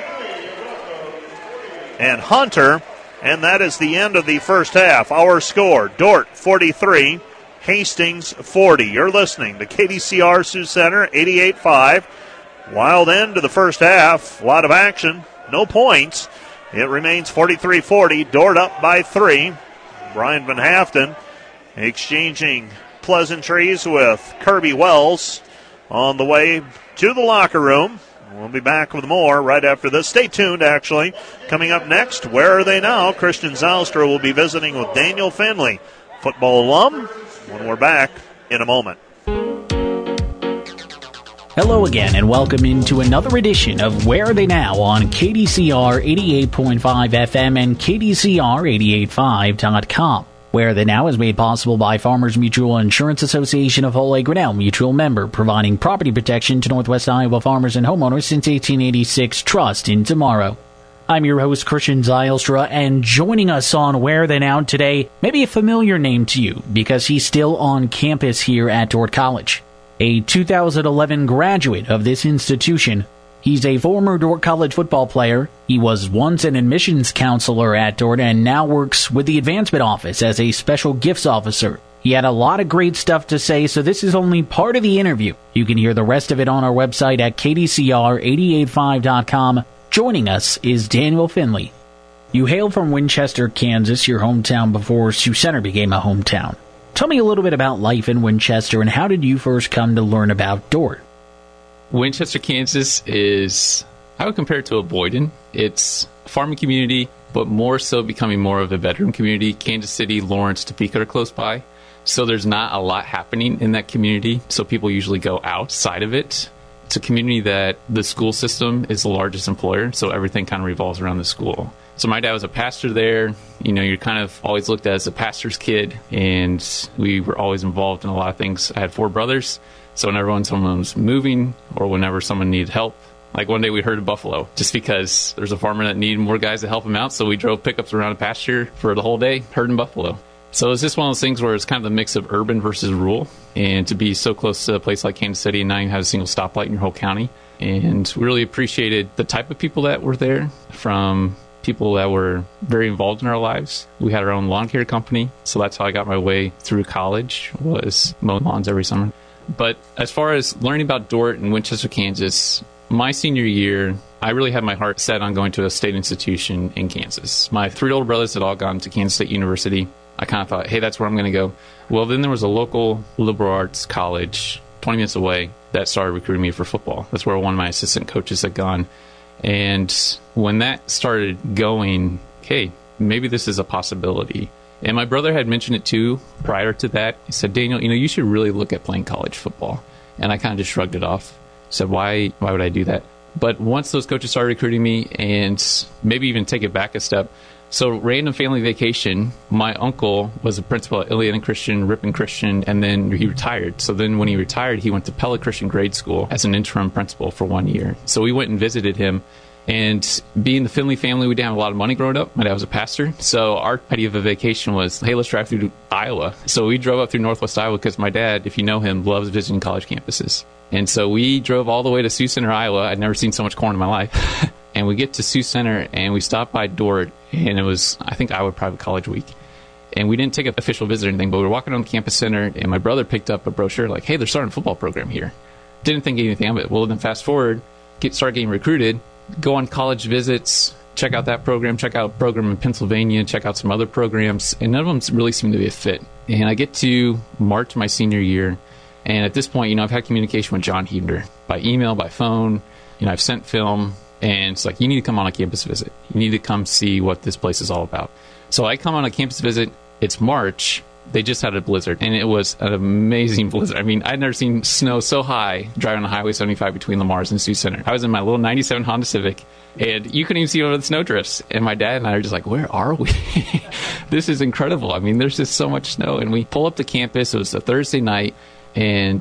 and Hunter. And that is the end of the first half. Our score, Dordt 43, Hastings 40. You're listening to KDCR Sioux Center 88-5. Wild end to the first half. A lot of action. No points. It remains 43-40. Dordt up by 3. Brian Van Haften exchanging pleasantries with Kirby Wells on the way to the locker room. We'll be back with more right after this. Stay tuned, actually. Coming up next, Where Are They Now? Christian Zylstra will be visiting with Daniel Finley, football alum, when we're back in a moment. Hello again, and welcome into another edition of Where Are They Now on KDCR 88.5 FM and KDCR885.com. Where Are They Now is made possible by Farmers Mutual Insurance Association of Ole Grinnell Mutual member, providing property protection to Northwest Iowa farmers and homeowners since 1886. Trust in tomorrow. I'm your host, Christian Zylstra, and joining us on Where Are They Now today may be a familiar name to you because he's still on campus here at Dordt College. A 2011 graduate of this institution, he's a former Dordt College football player. He was once an admissions counselor at Dordt and now works with the advancement office as a special gifts officer. He had a lot of great stuff to say, so this is only part of the interview. You can hear the rest of it on our website at kdcr885.com. Joining us is Daniel Finley. You hail from Winchester, Kansas, your hometown before Sioux Center became a hometown. Tell me a little bit about life in Winchester and how did you first come to learn about Dordt? Winchester, Kansas is, I would compare it to a Boyden. It's a farming community, but more so becoming more of a bedroom community. Kansas City, Lawrence, Topeka are close by. So there's not a lot happening in that community. So people usually go outside of it. It's a community that the school system is the largest employer. So everything kind of revolves around the school. So my dad was a pastor there. You know, you're kind of always looked at as a pastor's kid. And we were always involved in a lot of things. I had 4 brothers. So whenever someone was moving or whenever someone needed help, like one day we herded buffalo just because there's a farmer that needed more guys to help him out. So we drove pickups around a pasture for the whole day herding buffalo. So it's just one of those things where it's kind of a mix of urban versus rural. And to be so close to a place like Kansas City and not even have a single stoplight in your whole county. And we really appreciated the type of people that were there, from people that were very involved in our lives. We had our own lawn care company. So that's how I got my way through college, was mowing lawns every summer. But as far as learning about Dordt and Winchester, Kansas, my senior year, I really had my heart set on going to a state institution in Kansas. My 3 older brothers had all gone to Kansas State University. I kind of thought, hey, that's where I'm going to go. Well, then there was a local liberal arts college 20 minutes away that started recruiting me for football. That's where one of my assistant coaches had gone. And when that started going, hey, maybe this is a possibility. And my brother had mentioned it too prior to that. He said, Daniel, you should really look at playing college football. And I kind of just shrugged it off. Said, why would I do that? But once those coaches started recruiting me, and maybe even take it back a step. So random family vacation, my uncle was a principal at Iliana Christian, Ripon Christian, and then he retired. So then when he retired, he went to Pella Christian Grade School as an interim principal for 1 year. So we went and visited him. And being the Finley family, we didn't have a lot of money growing up. My dad was a pastor. So our idea of a vacation was, hey, let's drive through Iowa. So we drove up through Northwest Iowa because my dad, if you know him, loves visiting college campuses. And so we drove all the way to Sioux Center, Iowa. I'd never seen so much corn in my life. And we get to Sioux Center, and we stopped by Dordt, and it was, I think, Iowa Private College Week. And we didn't take an official visit or anything, but we were walking on the campus center, and my brother picked up a brochure like, hey, they're starting a football program here. Didn't think anything of it. Well, then fast forward, start getting recruited, go on college visits, check out that program, check out a program in Pennsylvania, check out some other programs, and none of them really seemed to be a fit. And I get to March my senior year, and at this point, I've had communication with John Hebner by email, by phone. I've sent film, and it's like, you need to come on a campus visit. You need to come see what this place is all about. So I come on a campus visit. It's March. They just had a blizzard, and it was an amazing blizzard. I mean, I'd never seen snow so high driving on Highway 75 between Lamar's and Sioux Center. I was in my little 97 Honda Civic, and you couldn't even see over the snowdrifts. And my dad and I are just like, where are we? This is incredible. I mean, there's just so much snow. And we pull up to campus. It was a Thursday night, and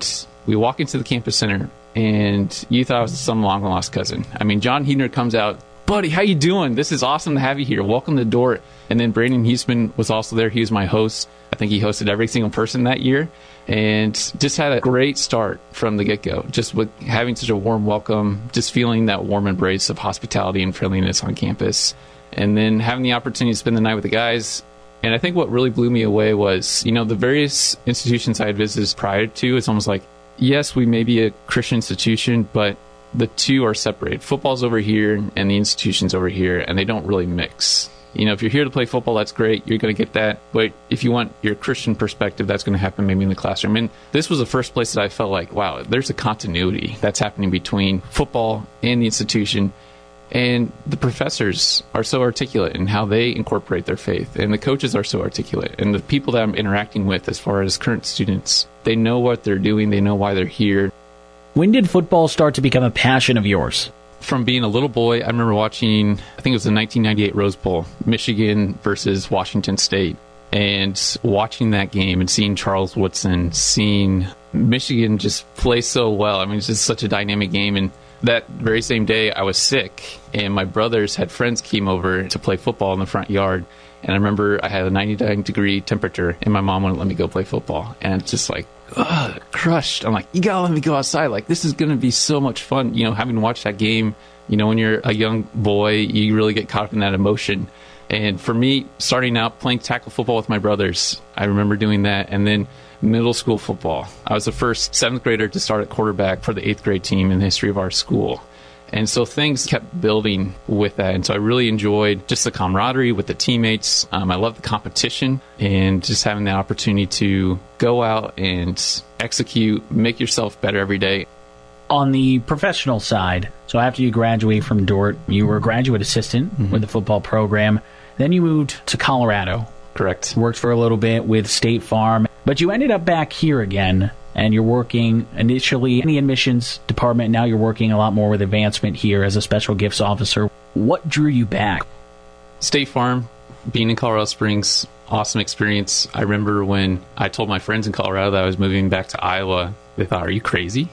We walk into the campus center, and you thought I was some long-lost cousin. I mean, John Hedner comes out, buddy, how you doing? This is awesome to have you here. Welcome to the door. And then Brandon Huseman was also there. He was my host. I think he hosted every single person that year, and just had a great start from the get-go, just with having such a warm welcome, just feeling that warm embrace of hospitality and friendliness on campus. And then having the opportunity to spend the night with the guys. And I think what really blew me away was, the various institutions I had visited prior to, it's almost like, yes, we may be a Christian institution, but the two are separated. Football's over here and the institution's over here, and they don't really mix. If you're here to play football, that's great. You're going to get that. But if you want your Christian perspective, that's going to happen maybe in the classroom. And this was the first place that I felt like, wow, there's a continuity that's happening between football and the institution. And the professors are so articulate in how they incorporate their faith. And the coaches are so articulate. And the people that I'm interacting with as far as current students, they know what they're doing. They know why they're here. When did football start to become a passion of yours? From being a little boy, I remember watching, I think it was the 1998 Rose Bowl, Michigan versus Washington State. And watching that game and seeing Charles Woodson, seeing Michigan just play so well. I mean, it's just such a dynamic game. And that very same day, I was sick, and my brothers had friends came over to play football in the front yard. And I remember I had a 99-degree temperature, and my mom wouldn't let me go play football. And it's just like, crushed. I'm like, you gotta let me go outside. Like, this is going to be so much fun. Having watched that game, when you're a young boy, you really get caught up in that emotion. And for me, starting out playing tackle football with my brothers, I remember doing that. And then middle school football. I was the first 7th grader to start at quarterback for the 8th grade team in the history of our school. And so things kept building with that. And so I really enjoyed just the camaraderie with the teammates. I loved the competition and just having the opportunity to go out and execute, make yourself better every day. On the professional side, so after you graduate from Dordt, you were a graduate assistant with the football program. Then you moved to Colorado. Correct. Worked for a little bit with State Farm. But you ended up back here again. And you're working initially in the admissions department. Now you're working a lot more with advancement here as a special gifts officer. What drew you back? State Farm, being in Colorado Springs, awesome experience. I remember when I told my friends in Colorado that I was moving back to Iowa, they thought, are you crazy?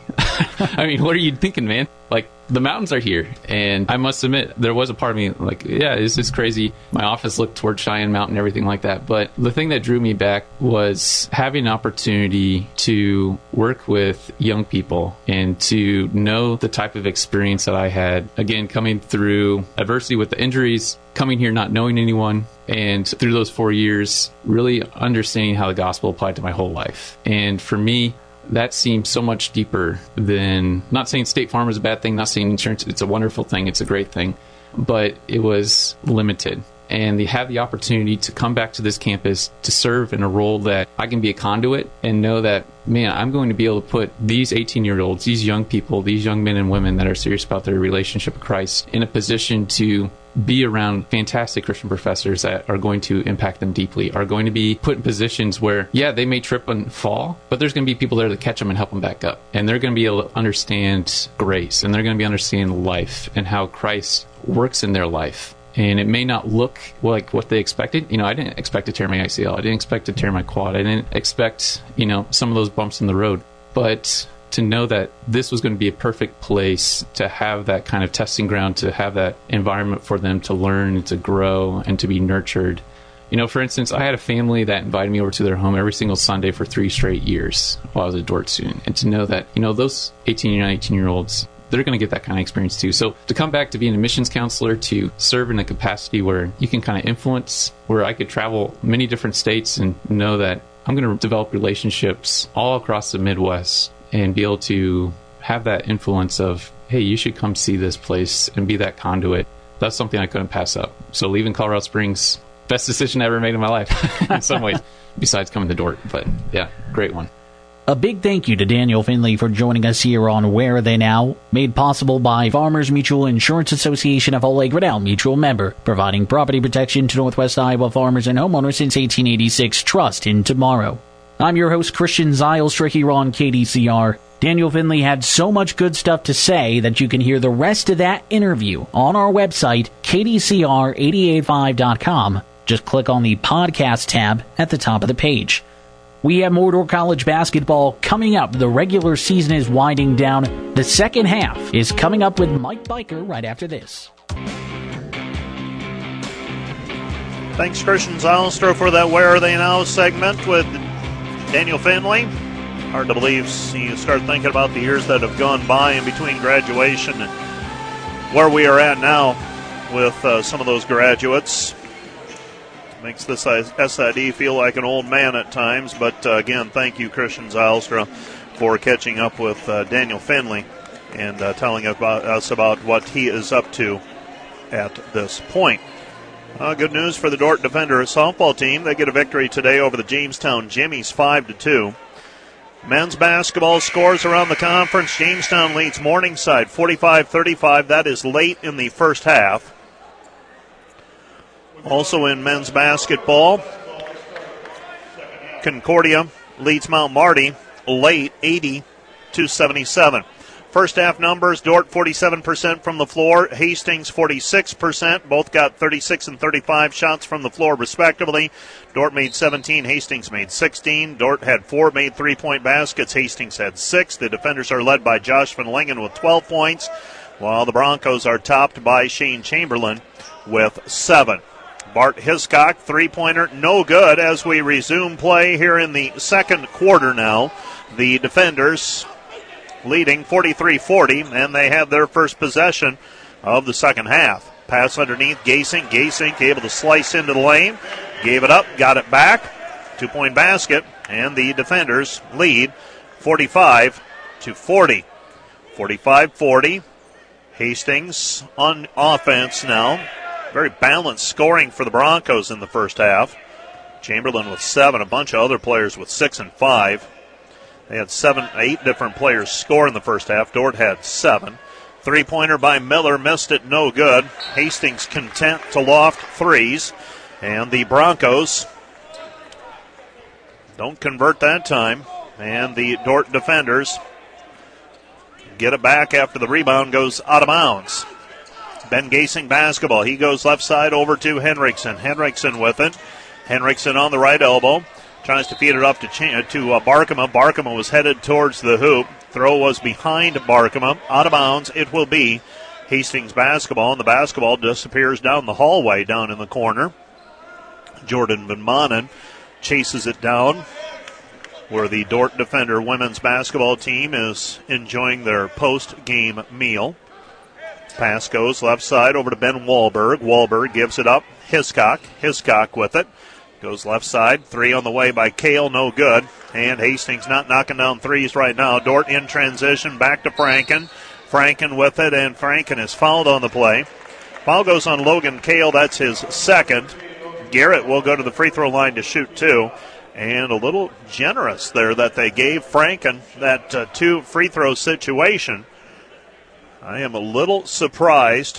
I mean, what are you thinking, man? Like, the mountains are here. And I must admit, there was a part of me like, yeah, this is crazy. My office looked toward Cheyenne Mountain and everything like that. But the thing that drew me back was having an opportunity to work with young people and to know the type of experience that I had. Again, coming through adversity with the injuries, coming here not knowing anyone, and through those 4 years, really understanding how the gospel applied to my whole life. And for me, that seems so much deeper than, not saying State Farm is a bad thing, not saying insurance, it's a wonderful thing, it's a great thing, but it was limited. And they have the opportunity to come back to this campus to serve in a role that I can be a conduit and know that, man, I'm going to be able to put these 18-year-olds, these young people, these young men and women that are serious about their relationship with Christ in a position to be around fantastic Christian professors that are going to impact them deeply, are going to be put in positions where, yeah, they may trip and fall, but there's going to be people there to catch them and help them back up. And they're going to be able to understand grace, and they're going to be understanding life and how Christ works in their life. And it may not look like what they expected. I didn't expect to tear my ACL. I didn't expect to tear my quad. I didn't expect, some of those bumps in the road. But to know that this was going to be a perfect place to have that kind of testing ground, to have that environment for them to learn and to grow and to be nurtured. For instance, I had a family that invited me over to their home every single Sunday for 3 straight years while I was a Dordt student. And to know that, those 18 and 19-year-olds, they're going to get that kind of experience too. So to come back to being a missions counselor, to serve in a capacity where you can kind of influence, where I could travel many different states and know that I'm going to develop relationships all across the Midwest and be able to have that influence of, hey, you should come see this place and be that conduit. That's something I couldn't pass up. So leaving Colorado Springs, best decision I ever made in my life in some ways, besides coming to Dordt. But yeah, great one. A big thank you to Daniel Finley for joining us here on Where Are They Now, made possible by Farmers Mutual Insurance Association of Oleg Grinnell, mutual member, providing property protection to Northwest Iowa farmers and homeowners since 1886. Trust in tomorrow. I'm your host, Christian Zylstra, here on KDCR. Daniel Finley had so much good stuff to say that you can hear the rest of that interview on our website, kdcr885.com. Just click on the podcast tab at the top of the page. We have more Dordt College basketball coming up. The regular season is winding down. The second half is coming up with Mike Biker right after this. Thanks, Christian Zylstra, for that Where Are They Now segment with Daniel Finley. Hard to believe you start thinking about the years that have gone by in between graduation and where we are at now with some of those graduates. Makes this SID feel like an old man at times, but again, thank you, Christian Zylstra, for catching up with Daniel Finley and telling us about what he is up to at this point. Good news for the Dordt Defenders softball team. They get a victory today over the Jamestown Jimmies 5-2. Men's basketball scores around the conference. Jamestown leads Morningside 45-35. That is late in the first half. Also in men's basketball, Concordia leads Mount Marty late 80-77. First half numbers, Dordt 47% from the floor, Hastings 46%. Both got 36 and 35 shots from the floor respectively. Dordt made 17, Hastings made 16. Dordt had 4 made three-point baskets, Hastings had 6. The defenders are led by Josh Van Lingen with 12 points, while the Broncos are topped by Shane Chamberlain with 7. Bart Hiscock, three-pointer, no good as we resume play here in the second quarter now. The defenders leading 43-40, and they have their first possession of the second half. Pass underneath, Gasink. Gasink able to slice into the lane. Gave it up, got it back. Two-point basket, and the defenders lead 45-40. 45-40. Hastings on offense now. Very balanced scoring for the Broncos in the first half. Chamberlain with 7, a bunch of other players with 6 and 5. They had 8 different players score in the first half. Dordt had 7. Three-pointer by Miller, missed it, no good. Hastings content to loft threes. And the Broncos don't convert that time. And the Dordt defenders get it back after the rebound goes out of bounds. Ben Gasing basketball. He goes left side over to Henriksen. Henriksen with it. Henriksen on the right elbow. Tries to feed it up to Barkema. Barkema was headed towards the hoop. Throw was behind Barkema. Out of bounds. It will be Hastings basketball, and the basketball disappears down the hallway down in the corner. Jordan Van Manen chases it down where the Dordt Defender women's basketball team is enjoying their post-game meal. Pass goes left side over to Ben Wahlberg. Wahlberg gives it up. Hiscock. Hiscock with it. Goes left side. 3 on the way by Kale. No good. And Hastings not knocking down threes right now. Dordt in transition. Back to Franken. Franken with it. And Franken is fouled on the play. Foul goes on Logan Kale. That's his second. Garrett will go to the free throw line to shoot 2. And a little generous there that they gave Franken that 2 free throw situation. I am a little surprised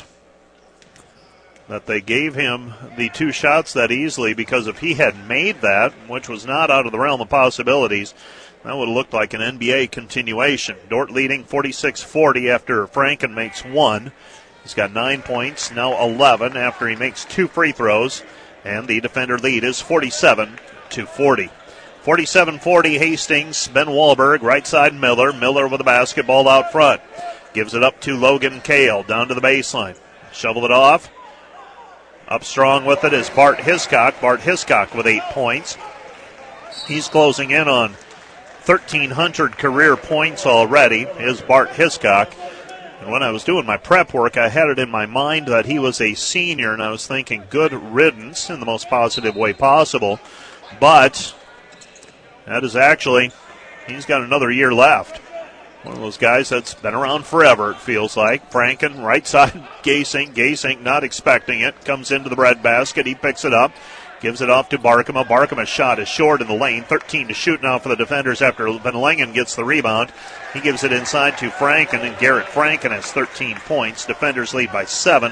that they gave him the 2 shots that easily, because if he had made that, which was not out of the realm of possibilities, that would have looked like an NBA continuation. Dordt leading 46-40 after Franken makes 1. He's got 9 points, now 11 after he makes 2 free throws, and the defender lead is 47-40. 47-40 Hastings. Ben Wahlberg, right side Miller. Miller with the basketball out front. Gives it up to Logan Kale, down to the baseline. Shovel it off. Up strong with it is Bart Hiscock. Bart Hiscock with 8 points. He's closing in on 1,300 career points already, is Bart Hiscock. And when I was doing my prep work, I had it in my mind that he was a senior, and I was thinking good riddance in the most positive way possible. But that is actually, he's got another year left. One of those guys that's been around forever, it feels like. Franken, right side, Gasink. Gasink not expecting it. Comes into the breadbasket. He picks it up. Gives it off to Barkema. Barkema's shot is short in the lane. 13 to shoot now for the defenders after Van Langen gets the rebound. He gives it inside to Franken, and Garrett Franken has 13 points. Defenders lead by 7,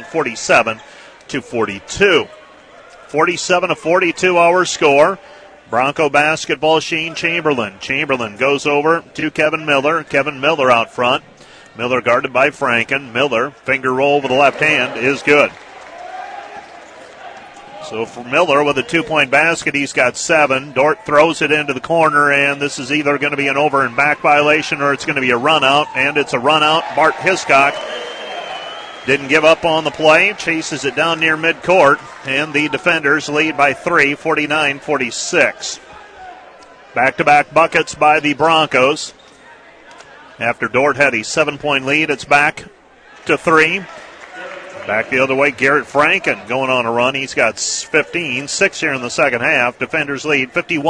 47-42. 47-42 our score. Bronco basketball, Shane Chamberlain. Chamberlain goes over to Kevin Miller. Kevin Miller out front. Miller guarded by Franken. Miller, finger roll with the left hand, is good. So for Miller with a 2-point basket, he's got 7. Dort throws it into the corner, and this is either going to be an over and back violation or it's going to be a run out, and it's a run out. Bart Hiscock didn't give up on the play, chases it down near midcourt, and the defenders lead by 3, 49-46. Back-to-back buckets by the Broncos. After Dort had a 7-point lead, it's back to 3. Back the other way, Garrett Franken going on a run. He's got 15, 6 here in the second half. Defenders lead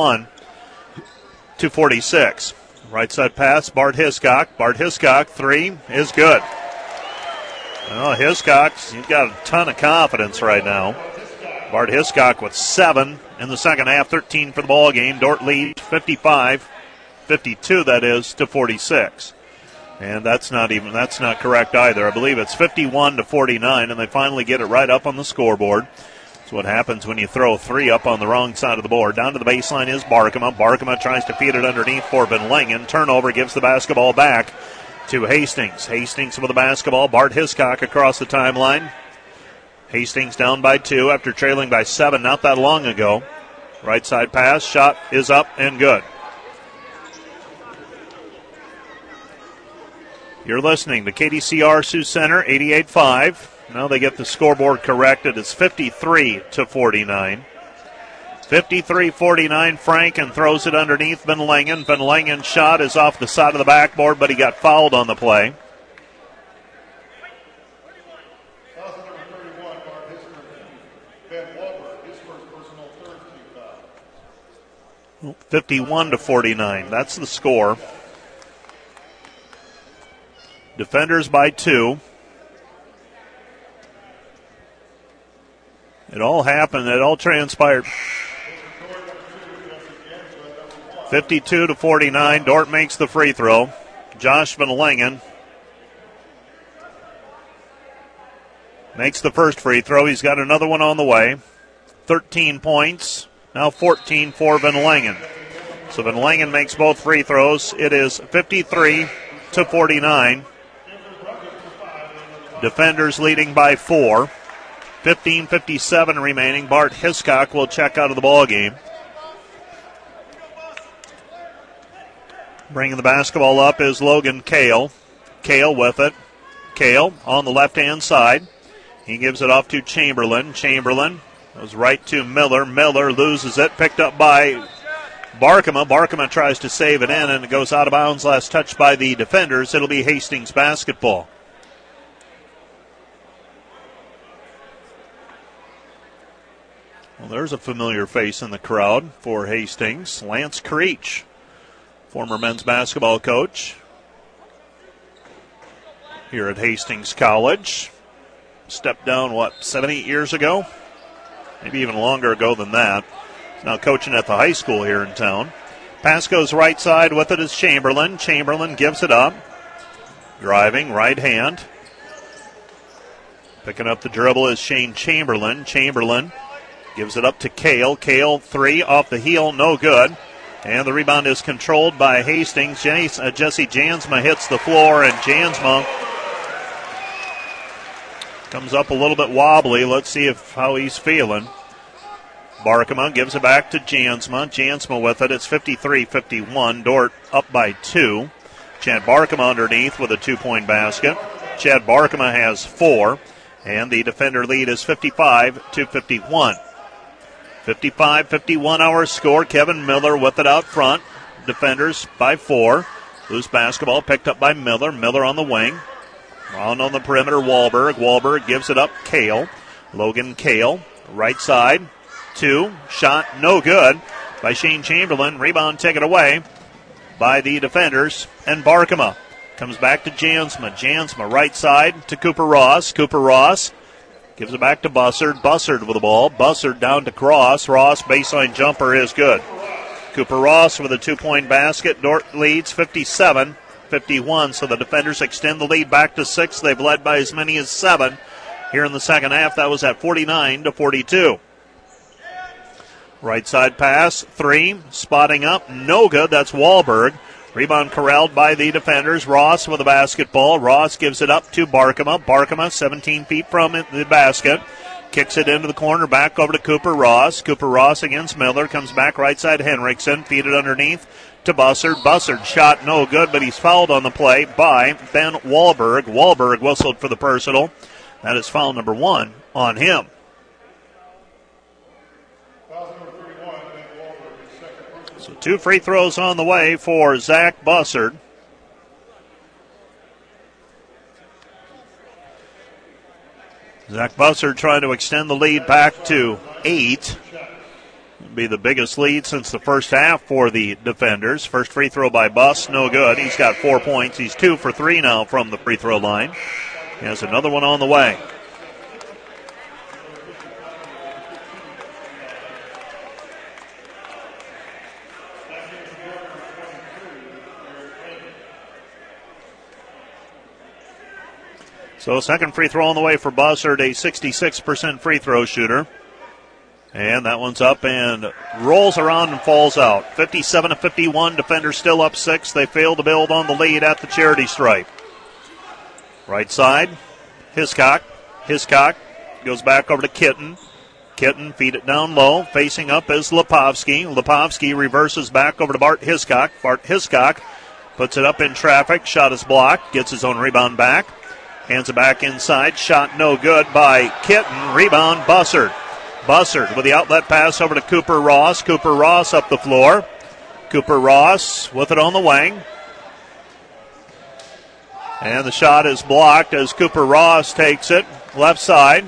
51-46. Right side pass, Bart Hiscock. Bart Hiscock, 3 is good. Well, Hiscock's, he's got a ton of confidence right now. Bart Hiscock with 7 in the second half, 13 for the ball game. Dort leads 55-52, that is, to 46. And that's not correct either. I believe it's 51-49, and they finally get it right up on the scoreboard. That's what happens when you throw 3 up on the wrong side of the board. Down to the baseline is Barkema. Barkema tries to feed it underneath for Van Langen. Turnover, gives the basketball back to Hastings. Hastings with the basketball. Bart Hiscock across the timeline. Hastings down by 2 after trailing by 7 not that long ago. Right side pass. Shot is up and good. You're listening to KDCR Sioux Center, 88.5. Now they get the scoreboard corrected. It's 53-49. 53-49, Franken throws it underneath Van Langen. Van Langen's shot is off the side of the backboard, but he got fouled on the play. 51-49, that's the score. Defenders by 2. It all happened. It all transpired. 52-49. Dort makes the free throw. Josh Van Langen makes the first free throw. He's got another one on the way. 13 points. Now 14 for Van Langen. So Van Langen makes both free throws. It is 53-49. Defenders leading by 4. 15:57 remaining. Bart Hiscock will check out of the ball game. Bringing the basketball up is Logan Kale. Kale with it. Kale on the left-hand side. He gives it off to Chamberlain. Chamberlain goes right to Miller. Miller loses it. Picked up by Barkema. Barkema tries to save it in, and it goes out of bounds. Last touch by the defenders. It'll be Hastings basketball. Well, there's a familiar face in the crowd for Hastings. Lance Creech, former men's basketball coach here at Hastings College. Stepped down, 7-8 years ago? Maybe even longer ago than that. He's now coaching at the high school here in town. Pass goes right side, with it is Chamberlain. Chamberlain gives it up. Driving, right hand. Picking up the dribble is Shane Chamberlain. Chamberlain gives it up to Kale. Kale, 3 off the heel, no good. And the rebound is controlled by Hastings. Jesse Jansma hits the floor, and Jansma comes up a little bit wobbly. Let's see how he's feeling. Barkema gives it back to Jansma. Jansma with it. It's 53-51. Dort up by 2. Chad Barkema underneath with a 2-point basket. Chad Barkema has 4. And the defender lead is 55-51. 55-51 our score. Kevin Miller with it out front. Defenders by 4. Loose basketball picked up by Miller. Miller on the wing. On the perimeter, Wahlberg. Wahlberg gives it up, Kale. Logan Kale, right side. 2. Shot no good by Shane Chamberlain. Rebound taken away by the defenders. And Barkema comes back to Jansma. Jansma right side to Cooper Ross. Cooper Ross gives it back to Bussard. Bussard with the ball. Bussard down to Cross. Ross baseline jumper is good. Cooper Ross with a 2-point basket. Dort leads 57-51. So the defenders extend the lead back to 6. They've led by as many as 7 here in the second half. That was at 49-42. Right side pass. 3. Spotting up. No good. That's Wahlberg. Rebound corralled by the defenders. Ross with the basketball. Ross gives it up to Barkema. Barkema 17 feet from the basket. kicks it into the corner, back over to Cooper Ross. Cooper Ross against Miller, comes back right side Henriksen, feed it underneath to Bussard. Bussard shot no good, but he's fouled on the play by Ben Wahlberg. Wahlberg whistled for the personal. That is foul number 1 on him. So 2 free throws on the way for Zach Bussard. Zach Bussard trying to extend the lead back to 8. It'll be the biggest lead since the first half for the defenders. First free throw by Buss, no good. He's got 4 points. He's 2 for 3 now from the free throw line. He has another one on the way. So second free throw on the way for Bussard, a 66% free throw shooter. And that one's up and rolls around and falls out. 57-51, defenders still up 6. They fail to build on the lead at the charity stripe. Right side, Hiscock. Hiscock goes back over to Kitten. Kitten feed it down low. Facing up is Lipovsky. Lipovsky reverses back over to Bart Hiscock. Bart Hiscock puts it up in traffic. Shot is blocked. Gets his own rebound back. Hands it back inside. Shot no good by Kitten. Rebound Bussard. Bussard with the outlet pass over to Cooper Ross. Cooper Ross up the floor. Cooper Ross with it on the wing. And the shot is blocked as Cooper Ross takes it left side.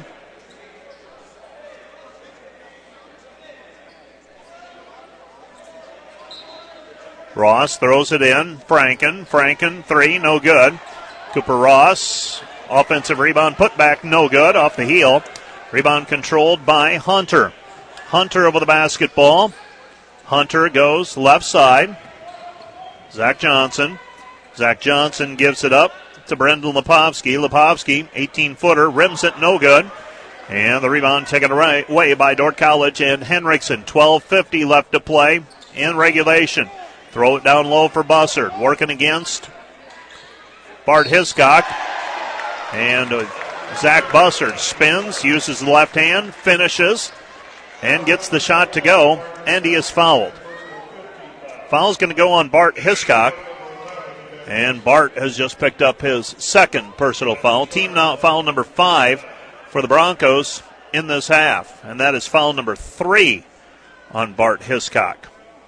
Ross throws it in. Franken, 3, no good. Cooper Ross, offensive rebound, put back, no good, off the heel. Rebound controlled by Hunter. Hunter over the basketball. Hunter goes left side. Zach Johnson. Zach Johnson gives it up to Brendan Lipovsky. Lipovsky, 18-footer, rims it, no good. And the rebound taken away by Dordt College and Henriksen. 12:50 left to play in regulation. Throw it down low for Bussard. Working against Bart Hiscock. And Zach Bussard spins, uses the left hand, finishes, and gets the shot to go, and he is fouled. Foul's going to go on Bart Hiscock, and Bart has just picked up his second personal foul. Team now foul number 5 for the Broncos in this half, and that is foul number 3 on Bart Hiscock.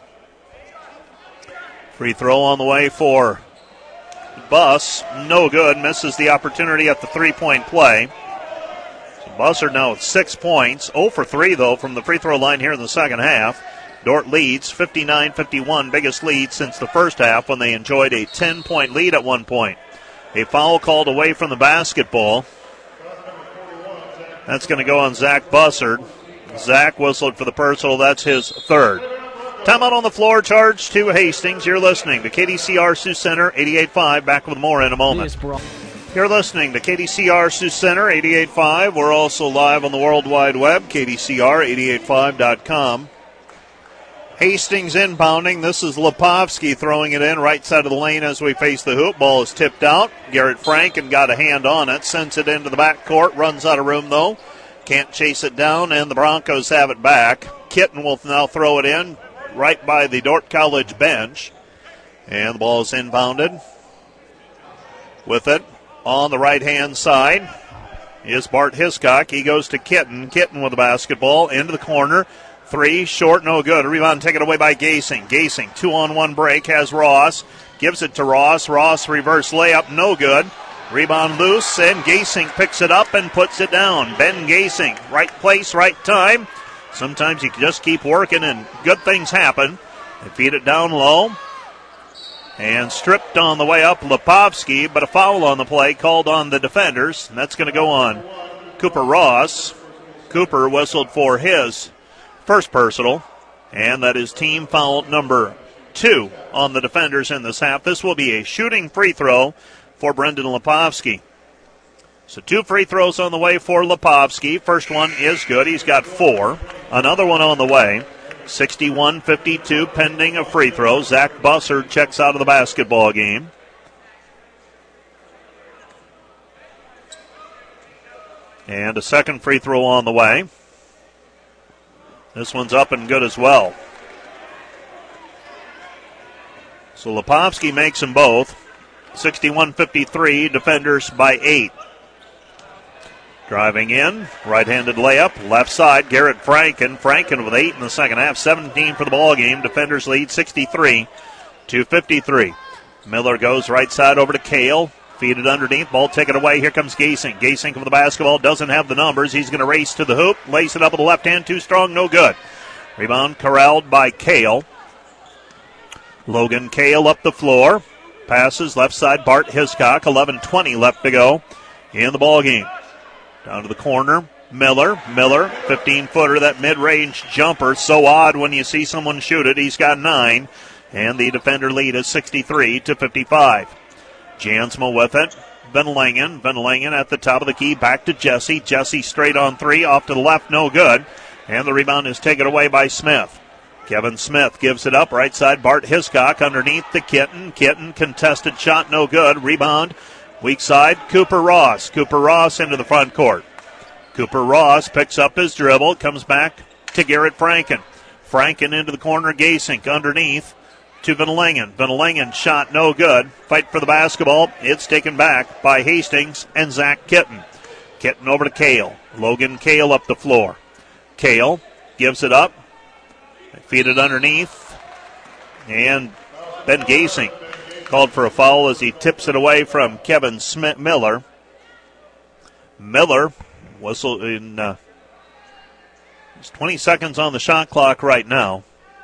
Free throw on the way for Buss, no good, misses the opportunity at the 3-point play. So Bussard now with 6 points, 0 for 3 though from the free throw line here in the second half. Dordt leads 59-51, biggest lead since the first half when they enjoyed a 10-point lead at one point. A foul called away from the basketball. That's going to go on Zach Bussard. Zach whistled for the personal, that's his third. Timeout on the floor, charge to Hastings. You're listening to KDCR Sioux Center 88.5. Back with more in a moment. You're listening to KDCR Sioux Center 88.5. We're also live on the World Wide Web, KDCR885.com. Hastings inbounding. This is Lipovsky throwing it in right side of the lane as we face the hoop. Ball is tipped out. Garrett Franken got a hand on it, sends it into the backcourt, runs out of room though. Can't chase it down, and the Broncos have it back. Kitten will now throw it in right by the Dordt College bench. And the ball is inbounded. With it on the right-hand side is Bart Hiscock. He goes to Kitten. Kitten with the basketball into the corner. 3, short, no good. Rebound taken away by Gasing. Gasing, 2-on-1 break, has Ross. Gives it to Ross. Ross reverse layup, no good. Rebound loose, and Gasing picks it up and puts it down. Ben Gasing, right place, right time. Sometimes you can just keep working and good things happen. They feed it down low. And stripped on the way up, Lipovsky, but a foul on the play called on the defenders. And that's going to go on Cooper Ross. Cooper whistled for his first personal. And that is team foul number 2 on the defenders in this half. This will be a shooting free throw for Brendan Lipovsky. So 2 free throws on the way for Lipovsky. First one is good. He's got 4. Another one on the way. 61-52 pending a free throw. Zach Bussard checks out of the basketball game. And a second free throw on the way. This one's up and good as well. So Lepovsky makes them both. 61-53, defenders by 8. Driving in, right-handed layup, left side, Garrett Franken. Franken with 8 in the second half, 17 for the ball game. Defenders lead 63-53. Miller goes right side over to Kale. Feed it underneath, ball taken away. Here comes Gasink. Gasink with the basketball, doesn't have the numbers. He's going to race to the hoop, lace it up with the left hand, too strong, no good. Rebound corralled by Kale. Logan Kale up the floor. Passes left side, Bart Hiscock. 11:20 left to go in the ball game. Down to the corner, Miller, 15-footer, that mid-range jumper. So odd when you see someone shoot it. He's got 9, and the defender lead is 63-55. Jansma with it. Van Langen at the top of the key. Back to Jesse. Jesse straight on 3. Off to the left. No good. And the rebound is taken away by Smith. Kevin Smith gives it up. Right side. Bart Hiscock underneath the Kitten. Kitten contested shot. No good. Rebound. Weak side. Cooper Ross. Cooper Ross into the front court. Cooper Ross picks up his dribble. Comes back to Garrett Franken. Franken into the corner. Gasink underneath to Van Langen. Van Langen shot no good. Fight for the basketball. It's taken back by Hastings and Zach Kitten. Kitten over to Kale. Logan Kale up the floor. Kale gives it up. Feed it underneath. And Ben Gasink called for a foul as he tips it away from Kevin Miller. Miller whistled in. There's 20 seconds on the shot clock right now.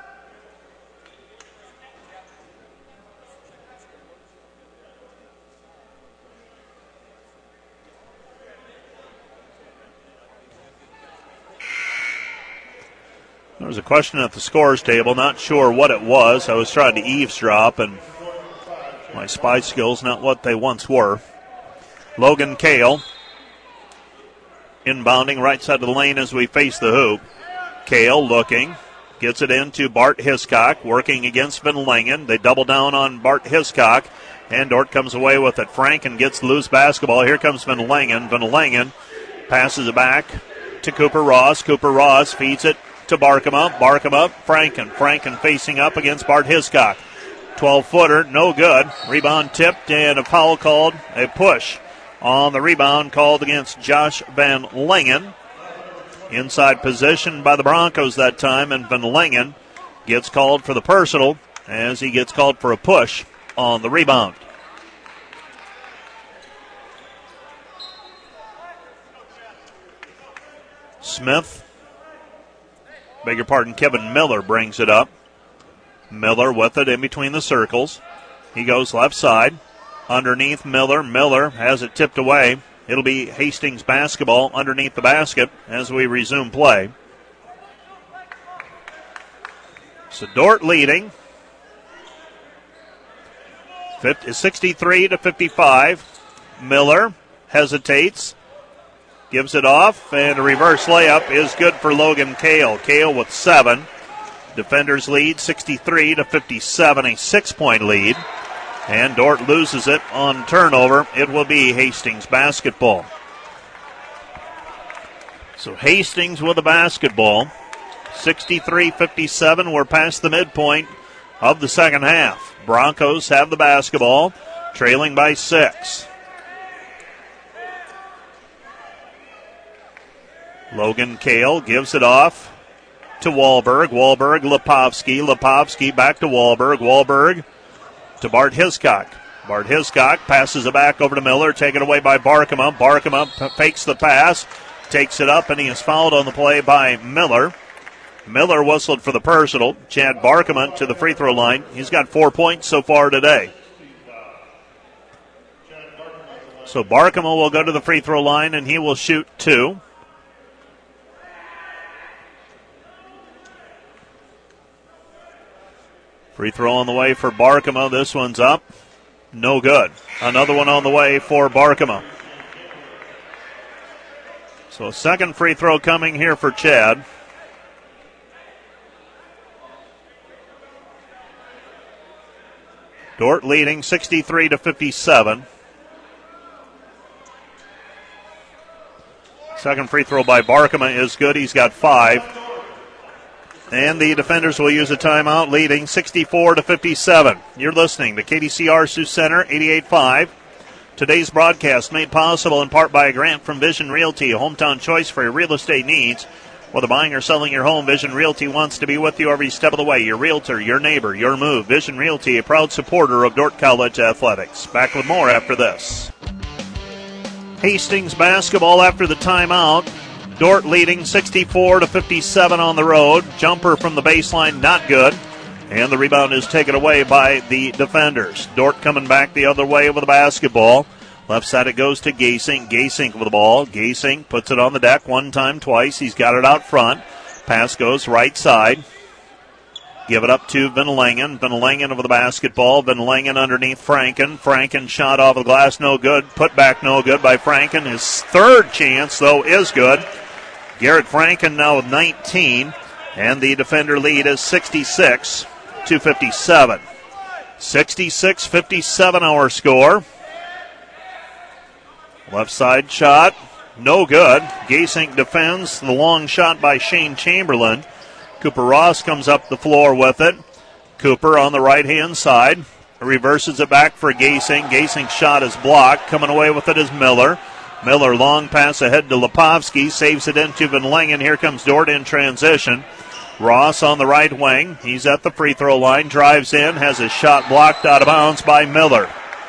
There was a question at the scores table, not sure what it was. I was trying to eavesdrop, and my spy skills not what they once were. Logan Kale inbounding right side of the lane as we face the hoop. Kale looking, gets it into Bart Hiscock, working against Van Langen. They double down on Bart Hiscock, and Dort comes away with it. Franken gets the loose basketball. Here comes Van Langen. Van Langen passes it back to Cooper Ross. Cooper Ross feeds it to Barkema. Franken facing up against Bart Hiscock. 12-footer, no good. Rebound tipped and a foul called, a push on the rebound called against Josh Van Langen. Inside position by the Broncos that time, and Van Langen gets called for the personal as he gets called for a push on the rebound. Kevin Miller brings it up. Miller with it in between the circles. He goes left side. Underneath Miller. Miller has it tipped away. It'll be Hastings basketball underneath the basket as we resume play. So Dort leading. 63-55. Miller hesitates. Gives it off, and a reverse layup is good for Logan Kale. Kale with 7. Defenders lead 63-57, a 6-point lead. And Dort loses it on turnover. It will be Hastings basketball. So Hastings with the basketball. 63-57. We're past the midpoint of the second half. Broncos have the basketball, trailing by 6. Logan Kale gives it off to Wahlberg. Lepovsky back to Wahlberg. Wahlberg to Bart Hiscock. Bart Hiscock passes it back over to Miller, taken away by Barkema. Barkema fakes the pass, takes it up, and he is fouled on the play by Miller. Miller whistled for the personal. Chad Barkema to the free throw line. He's got 4 points so far today. So Barkema will go to the free throw line, and he will shoot 2. Free throw on the way for Barkema. This one's up. No good. Another one on the way for Barkema. So a second free throw coming here for Chad. Dort leading 63-57. Second free throw by Barkema is good. He's got 5. And the defenders will use a timeout, leading 64-57. You're listening to KDCR Sioux Center, 88.5. Today's broadcast made possible in part by a grant from Vision Realty, a hometown choice for your real estate needs. Whether buying or selling your home, Vision Realty wants to be with you every step of the way. Your realtor, your neighbor, your move. Vision Realty, a proud supporter of Dordt College athletics. Back with more after this. Hastings basketball after the timeout. Dordt leading 64-57 on the road. Jumper from the baseline, not good. And the rebound is taken away by the defenders. Dordt coming back the other way with the basketball. Left side it goes to Gasink. Gasink with the ball. Gasink puts it on the deck one time, twice. He's got it out front. Pass goes right side. Give it up to Van Langen. Van Langen over the basketball. Van Langen underneath Franken. Franken shot off the glass, no good. Put back, no good by Franken. His third chance, though, is good. Garrett Franken now with 19. And the defender lead is 66-57. 66-57 our score. Left side shot, no good. Gasink defends the long shot by Shane Chamberlain. Cooper Ross comes up the floor with it. Cooper on the right-hand side. Reverses it back for Gasink. Gasink's shot is blocked. Coming away with it is Miller. Miller long pass ahead to Lepovsky. Saves it into Van Langen. Here comes Dordt in transition. Ross on the right wing. He's at the free throw line. Drives in. Has his shot blocked out of bounds by Miller.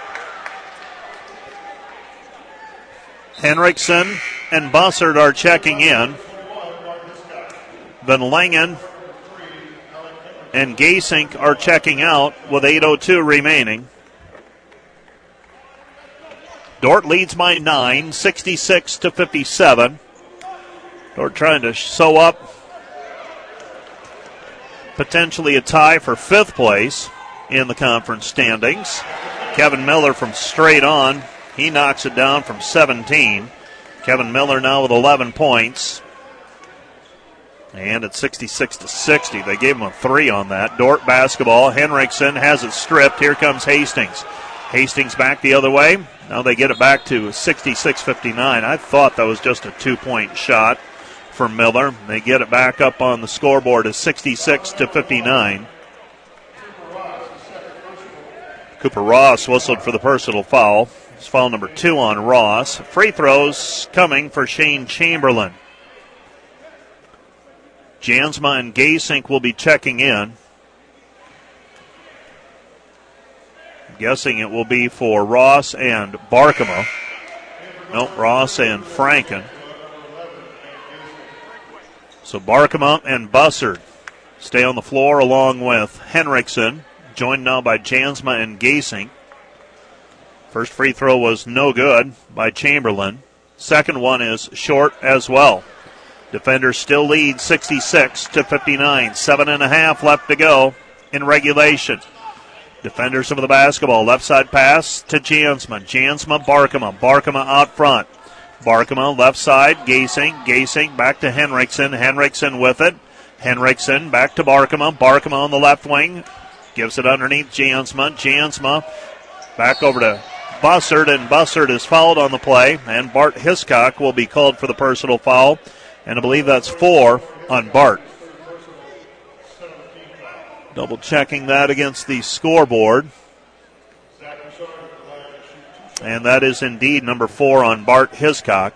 Henriksen and Bussard are checking in. Van Langen and Gasink are checking out with 8:02 remaining. Dordt leads by 9, 66-57. Dordt trying to sew up potentially a tie for 5th place in the conference standings. Kevin Miller from straight on. He knocks it down from 17. Kevin Miller now with 11 points. And it's 66-60. They gave him a 3 on that. Dordt basketball. Henriksen has it stripped. Here comes Hastings. Hastings back the other way. Now they get it back to 66-59. I thought that was just a 2-point shot for Miller. They get it back up on the scoreboard as 66-59. Cooper Ross whistled for the personal foul. It's foul number 2 on Ross. Free throws coming for Shane Chamberlain. Jansma and Gasink will be checking in. I'm guessing it will be for Ross and Barkema. Nope, Ross and Franken. So Barkema and Bussard stay on the floor along with Henriksen, joined now by Jansma and Gasink. First free throw was no good by Chamberlain. Second one is short as well. Defenders still lead 66-59. 7.5 left to go in regulation. Defenders of the basketball. Left side pass to Jansma. Jansma, Barkema. Barkema out front. Barkema left side. Gasink. Gasink back to Henriksen. Henriksen with it. Henriksen back to Barkema. Barkema on the left wing. Gives it underneath Jansma. Jansma back over to Bussard, and Bussard is fouled on the play, and Bart Hiscock will be called for the personal foul, and I believe that's 4 on Bart. Double checking that against the scoreboard. And that is indeed number 4 on Bart Hiscock.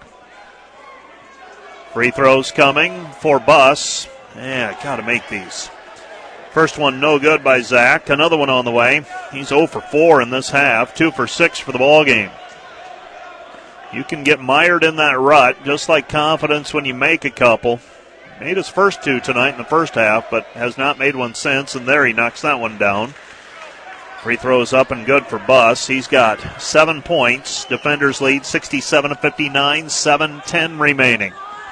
Free throws coming for Buss. Yeah, got to make these. First one no good by Zach. Another one on the way. He's 0 for 4 in this half. 2 for 6 for the ball game. You can get mired in that rut, just like confidence when you make a couple. Made his first 2 tonight in the first half, but has not made one since, and there he knocks that one down. Free throws up and good for Buss. He's got 7 points. Defenders lead 67-59, 7:10 remaining.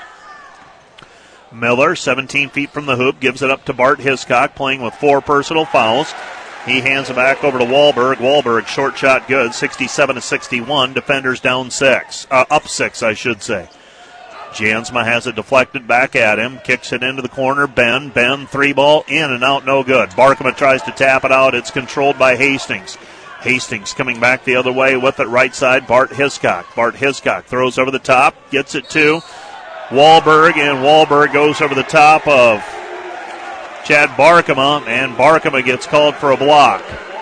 Miller, 17 feet from the hoop, gives it up to Bart Hiscock, playing with 4 personal fouls. He hands it back over to Wahlberg. Wahlberg, short shot good, 67-61. Defenders down 6. Up 6, I should say. Jansma has it deflected back at him. Kicks it into the corner. Ben, 3 ball, in and out, no good. Barkema tries to tap it out. It's controlled by Hastings. Hastings coming back the other way with it right side. Bart Hiscock. Bart Hiscock throws over the top. Gets it to Wahlberg, and Wahlberg goes over the top of Chad Barkema, and Barkema gets called for a block.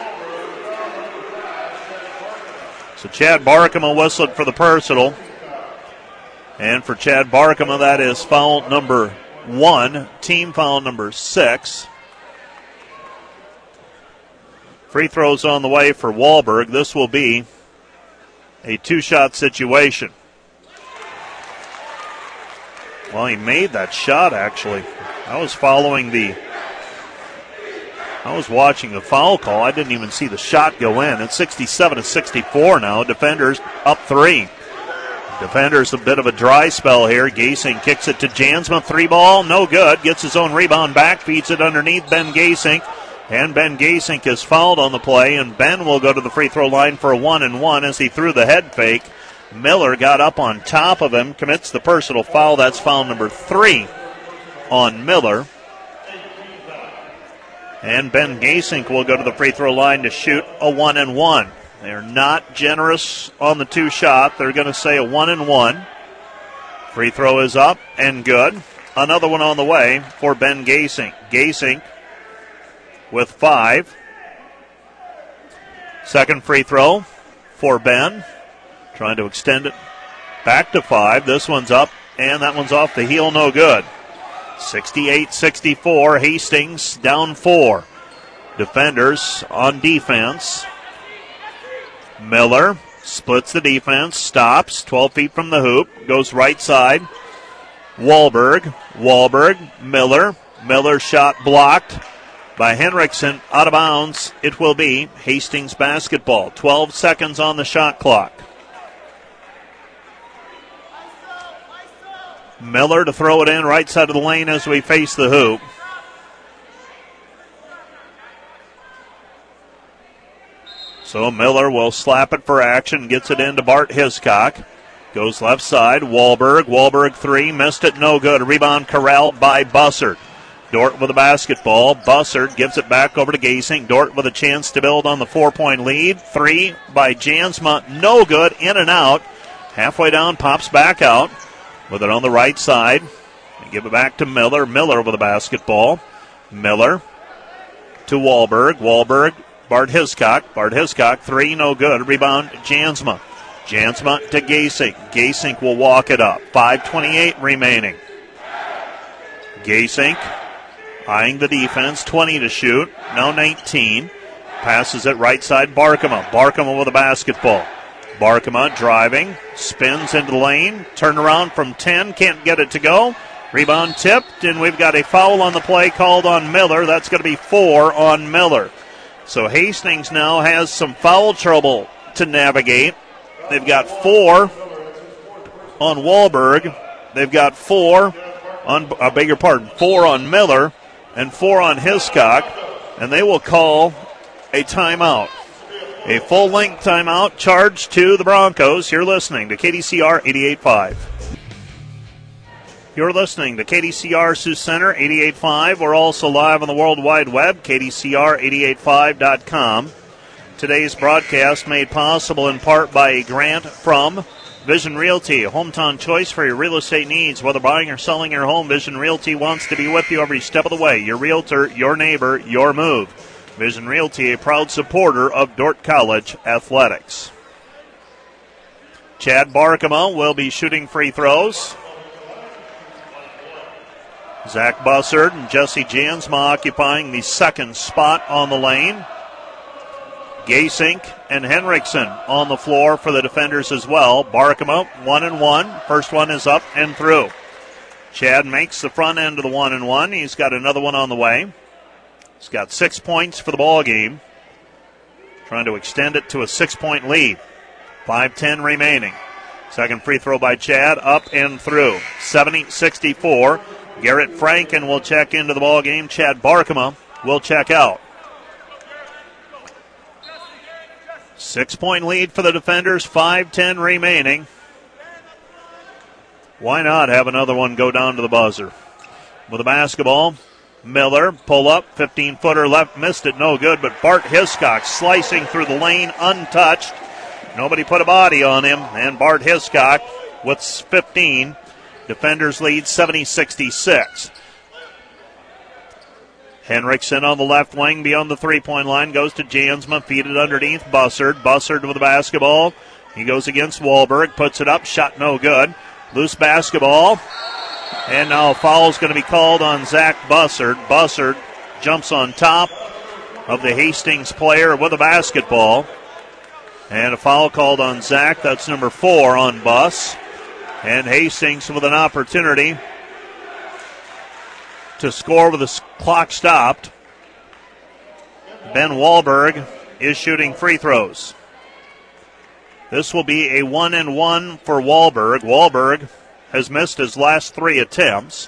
So Chad Barkema whistled for the personal. And for Chad Barkema, that is foul number 1, team foul number 6. Free throws on the way for Wahlberg. This will be a 2-shot situation. Well, he made that shot, actually. I was watching the foul call. I didn't even see the shot go in. It's 67-64 now. Defenders up 3. Defenders a bit of a dry spell here. Gasink kicks it to Jansma. 3-ball, no good. Gets his own rebound back. Feeds it underneath Ben Gasink. And Ben Gasink is fouled on the play, and Ben will go to the free throw line for a 1-and-1 as he threw the head fake. Miller got up on top of him, commits the personal foul. That's foul number 3 on Miller. And Ben Gasink will go to the free throw line to shoot a 1-and-1. They're not generous on the 2-shot. They're going to say a 1-and-1. Free throw is up and good. Another one on the way for Ben Gasink. Gasink with 5. Second free throw for Ben. Trying to extend it back to 5. This one's up, and that one's off the heel, no good. 68-64, Hastings down 4. Defenders on defense. Miller splits the defense, stops, 12 feet from the hoop, goes right side. Wahlberg, Miller. Miller shot blocked by Henriksen, out of bounds. It will be Hastings basketball. 12 seconds on the shot clock. Miller to throw it in right side of the lane as we face the hoop. So Miller will slap it for action, gets it into Bart Hiscock. Goes left side, Wahlberg 3, missed it, no good. Rebound corralled by Bussard. Dort with the basketball. Bussard gives it back over to Gasink. Dort with a chance to build on the 4-point lead. 3 by Jansma, no good, in and out. Halfway down, pops back out with it on the right side. And give it back to Miller. Miller with the basketball. Miller to Wahlberg, Bart Hiscock, 3, no good. Rebound, Jansma to Gasink. Gasink will walk it up. 5:28 remaining. Gasink eyeing the defense, 20 to shoot, now 19. Passes it right side, Barkema with the basketball. Barkema driving, spins into the lane, turn around from 10, can't get it to go. Rebound tipped, and we've got a foul on the play called on Miller. That's going to be 4 on Miller. So Hastings now has some foul trouble to navigate. They've got 4 on Wahlberg. They've got 4 on Miller and 4 on Hiscock, and they will call a timeout. A full-length timeout charged to the Broncos. You're listening to KDCR 88.5. You're listening to KDCR Sioux Center 88.5. We're also live on the World Wide Web, KDCR885.com. Today's broadcast made possible in part by a grant from Vision Realty, a hometown choice for your real estate needs. Whether buying or selling your home, Vision Realty wants to be with you every step of the way. Your realtor, your neighbor, your move. Vision Realty, a proud supporter of Dordt College athletics. Chad Barkema will be shooting free throws. Zach Bussard and Jesse Jansma occupying the second spot on the lane. Gasink and Henriksen on the floor for the defenders as well. Barkema, 1-and-1. First one is up and through. Chad makes the front end of the 1-and-1. He's got another one on the way. He's got 6 points for the ball game. Trying to extend it to a 6-point lead. 5:10 remaining. Second free throw by Chad, up and through. 70-64. Garrett Franken will check into the ball game. Chad Barkema will check out. 6-point lead for the defenders, 5:10 remaining. Why not have another one go down to the buzzer? With the basketball, Miller, pull up, 15-footer left, missed it, no good, but Bart Hiscock slicing through the lane, untouched. Nobody put a body on him, and Bart Hiscock with 15 Defenders lead 70-66. Henriksen on the left wing beyond the three-point line. Goes to Jansma. Feed it underneath. Bussard. Bussard with the basketball. He goes against Wahlberg. Puts it up. Shot no good. Loose basketball. And now a foul is going to be called on Zach Bussard. Bussard jumps on top of the Hastings player with a basketball. And a foul called on Zach. That's number 4 on Buss. And Hastings with an opportunity to score with the clock stopped. Ben Wahlberg is shooting free throws. This will be a 1-and-1 for Wahlberg. Wahlberg has missed his last 3 attempts.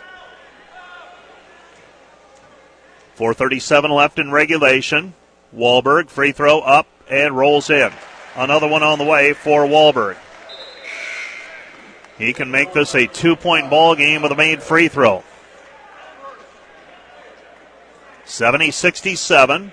4:37 left in regulation. Wahlberg, free throw up and rolls in. Another one on the way for Wahlberg. He can make this a 2-point ball game with a made free throw. 70-67.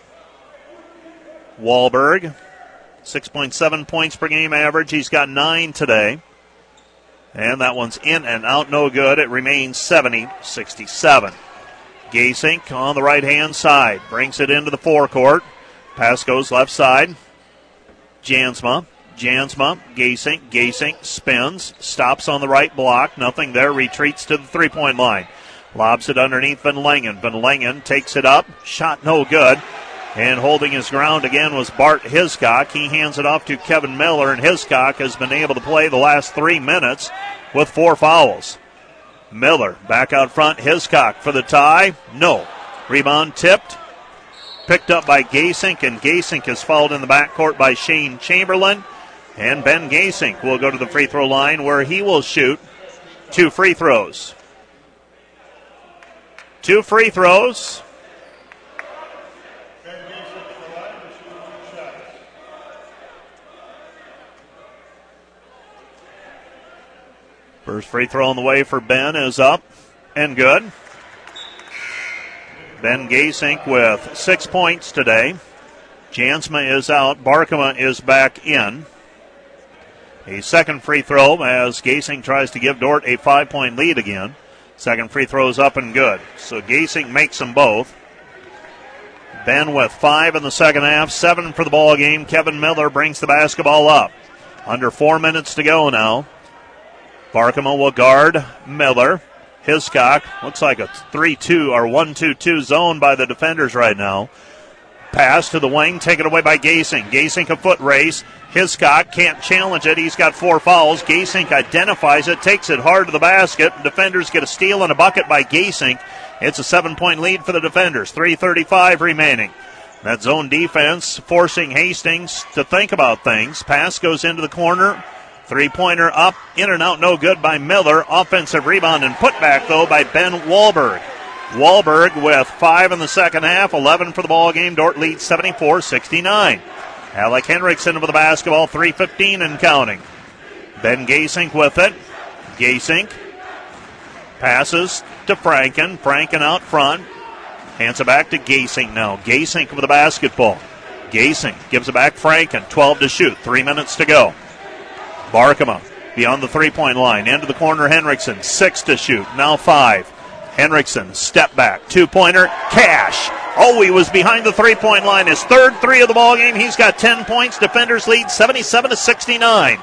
Wahlberg, 6.7 points per game average. He's got 9 today. And that one's in and out, no good. It remains 70-67. Gasink on the right-hand side. Brings it into the forecourt. Pass goes left side. Jansma, Gasink. Gasink spins. Stops on the right block. Nothing there. Retreats to the three-point line. Lobs it underneath Van Langen. Van Langen takes it up. Shot no good. And holding his ground again was Bart Hiscock. He hands it off to Kevin Miller, and Hiscock has been able to play the last 3 minutes with 4 fouls. Miller back out front. Hiscock for the tie. No. Rebound tipped. Picked up by Gasink, and Gasink is fouled in the backcourt by Shane Chamberlain. And Ben Gasink will go to the free throw line where he will shoot 2 free throws. 2 free throws. First free throw on the way for Ben is up and good. Ben Gasink with 6 points today. Jansma is out. Barkema is back in. A second free throw as Gasink tries to give Dordt a 5-point lead again. Second free throw is up and good. So Gasink makes them both. Ben with 5 in the second half, 7 for the ball game. Kevin Miller brings the basketball up. Under 4 minutes to go now. Barkema will guard Miller. Hiscock looks like a 3-2 or 1-2-2 zone by the defenders right now. Pass to the wing, taken away by Gasink. Gasink a foot race. Hiscock can't challenge it. He's got 4 fouls. Gasink identifies it, takes it hard to the basket. Defenders get a steal and a bucket by Gasink. It's a 7-point lead for the defenders. 3:35 remaining. That zone defense forcing Hastings to think about things. Pass goes into the corner. 3-pointer up, in and out, no good by Miller. Offensive rebound and putback, though, by Ben Wahlberg. Wahlberg with 5 in the second half, 11 for the ball game. Dordt leads 74-69. Alec Henriksen with the basketball, 3:15 and counting. Ben Gasink with it. Gasink passes to Franken. Franken out front. Hands it back to Gasink now. Gasink with the basketball. Gasink gives it back Franken. 12 to shoot. 3 minutes to go. Barkema beyond the three-point line. Into the corner, Henriksen. 6 to shoot. Now 5. Henriksen, step back. 2-pointer. Cash. Oh, he was behind the three-point line. His third 3 of the ball game. He's got 10 points. Defenders lead 77-69.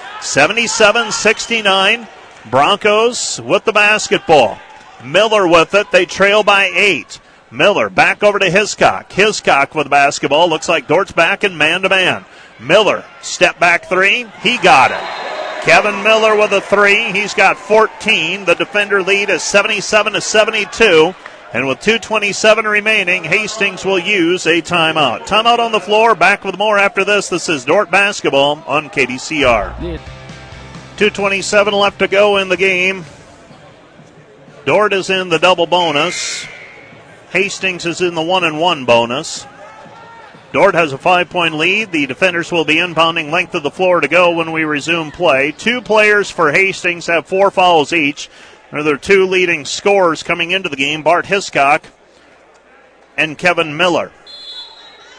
77-69. Broncos with the basketball. Miller with it. They trail by 8. Miller back over to Hiscock. Hiscock with the basketball. Looks like Dort's back in man-to-man. Miller, step back 3. He got it. Kevin Miller with a 3. He's got 14. The defender lead is 77-72. And with 2:27 remaining, Hastings will use a timeout. Timeout on the floor. Back with more after this. This is Dordt basketball on KDCR. 2:27 left to go in the game. Dordt is in the double bonus. Hastings is in the 1-and-1 bonus. Dordt has a 5-point lead. The defenders will be inbounding length of the floor to go when we resume play. 2 players for Hastings have 4 fouls each. They're their 2 leading scorers coming into the game, Bart Hiscock and Kevin Miller.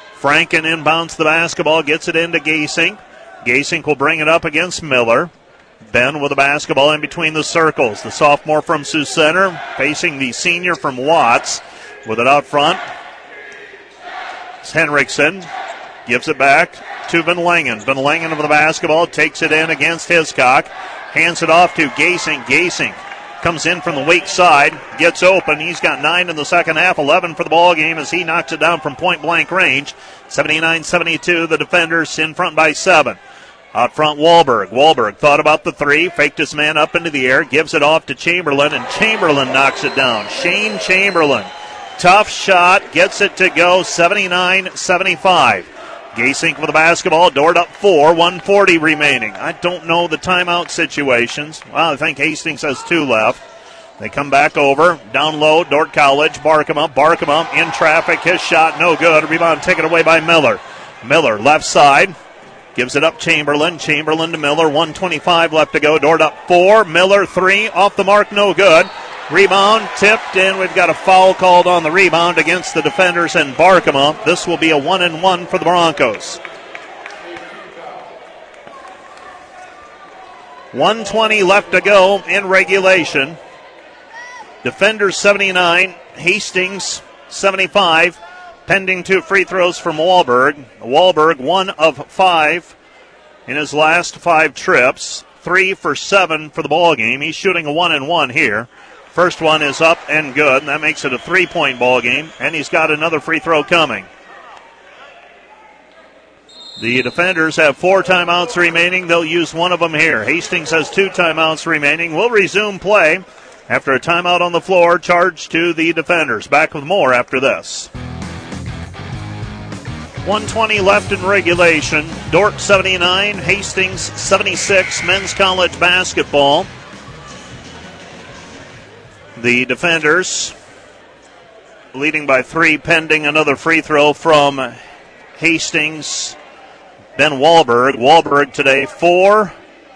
Franken inbounds the basketball, gets it into Gasink. Gasink will bring it up against Miller. Ben with the basketball in between the circles. The sophomore from Sioux Center facing the senior from Watts. With it out front, it's Henriksen. Gives it back to Van Langen. Van Langen with the basketball, takes it in against Hiscock. Hands it off to Gasing. Gasing comes in from the weak side, gets open. He's got 9 in the second half, 11 for the ball game as he knocks it down from point-blank range. 79-72, the defenders in front by 7. Out front, Wahlberg. Wahlberg thought about the 3, faked his man up into the air, gives it off to Chamberlain, and Chamberlain knocks it down. Shane Chamberlain. Tough shot, gets it to go, 79-75. Gasink with the basketball, Dort up 4, 1:40 remaining. I don't know the timeout situations. Well, I think Hastings has 2 left. They come back over, down low, Dort College, Barkema in traffic, his shot no good. Rebound taken away by Miller. Miller, left side, gives it up Chamberlain to Miller, 1:25 left to go. Dort up 4, Miller 3, off the mark, no good. Rebound tipped, and we've got a foul called on the rebound against the defenders and Barkema. This will be a 1-and-1 for the Broncos. 1:20 left to go in regulation. Defenders 79, Hastings 75, pending 2 free throws from Wahlberg. Wahlberg 1 of 5 in his last 5 trips, 3 for 7 for the ball game. He's shooting a 1-and-1 here. First one is up and good, and that makes it a 3-point ball game, and he's got another free throw coming. The defenders have 4 timeouts remaining. They'll use one of them here. Hastings has 2 timeouts remaining. We'll resume play after a timeout on the floor charged to the defenders. Back with more after this. 1:20 left in regulation. Dort 79, Hastings 76, men's college basketball. The defenders leading by 3, pending another free throw from Hastings. Ben Wahlberg. Wahlberg today 4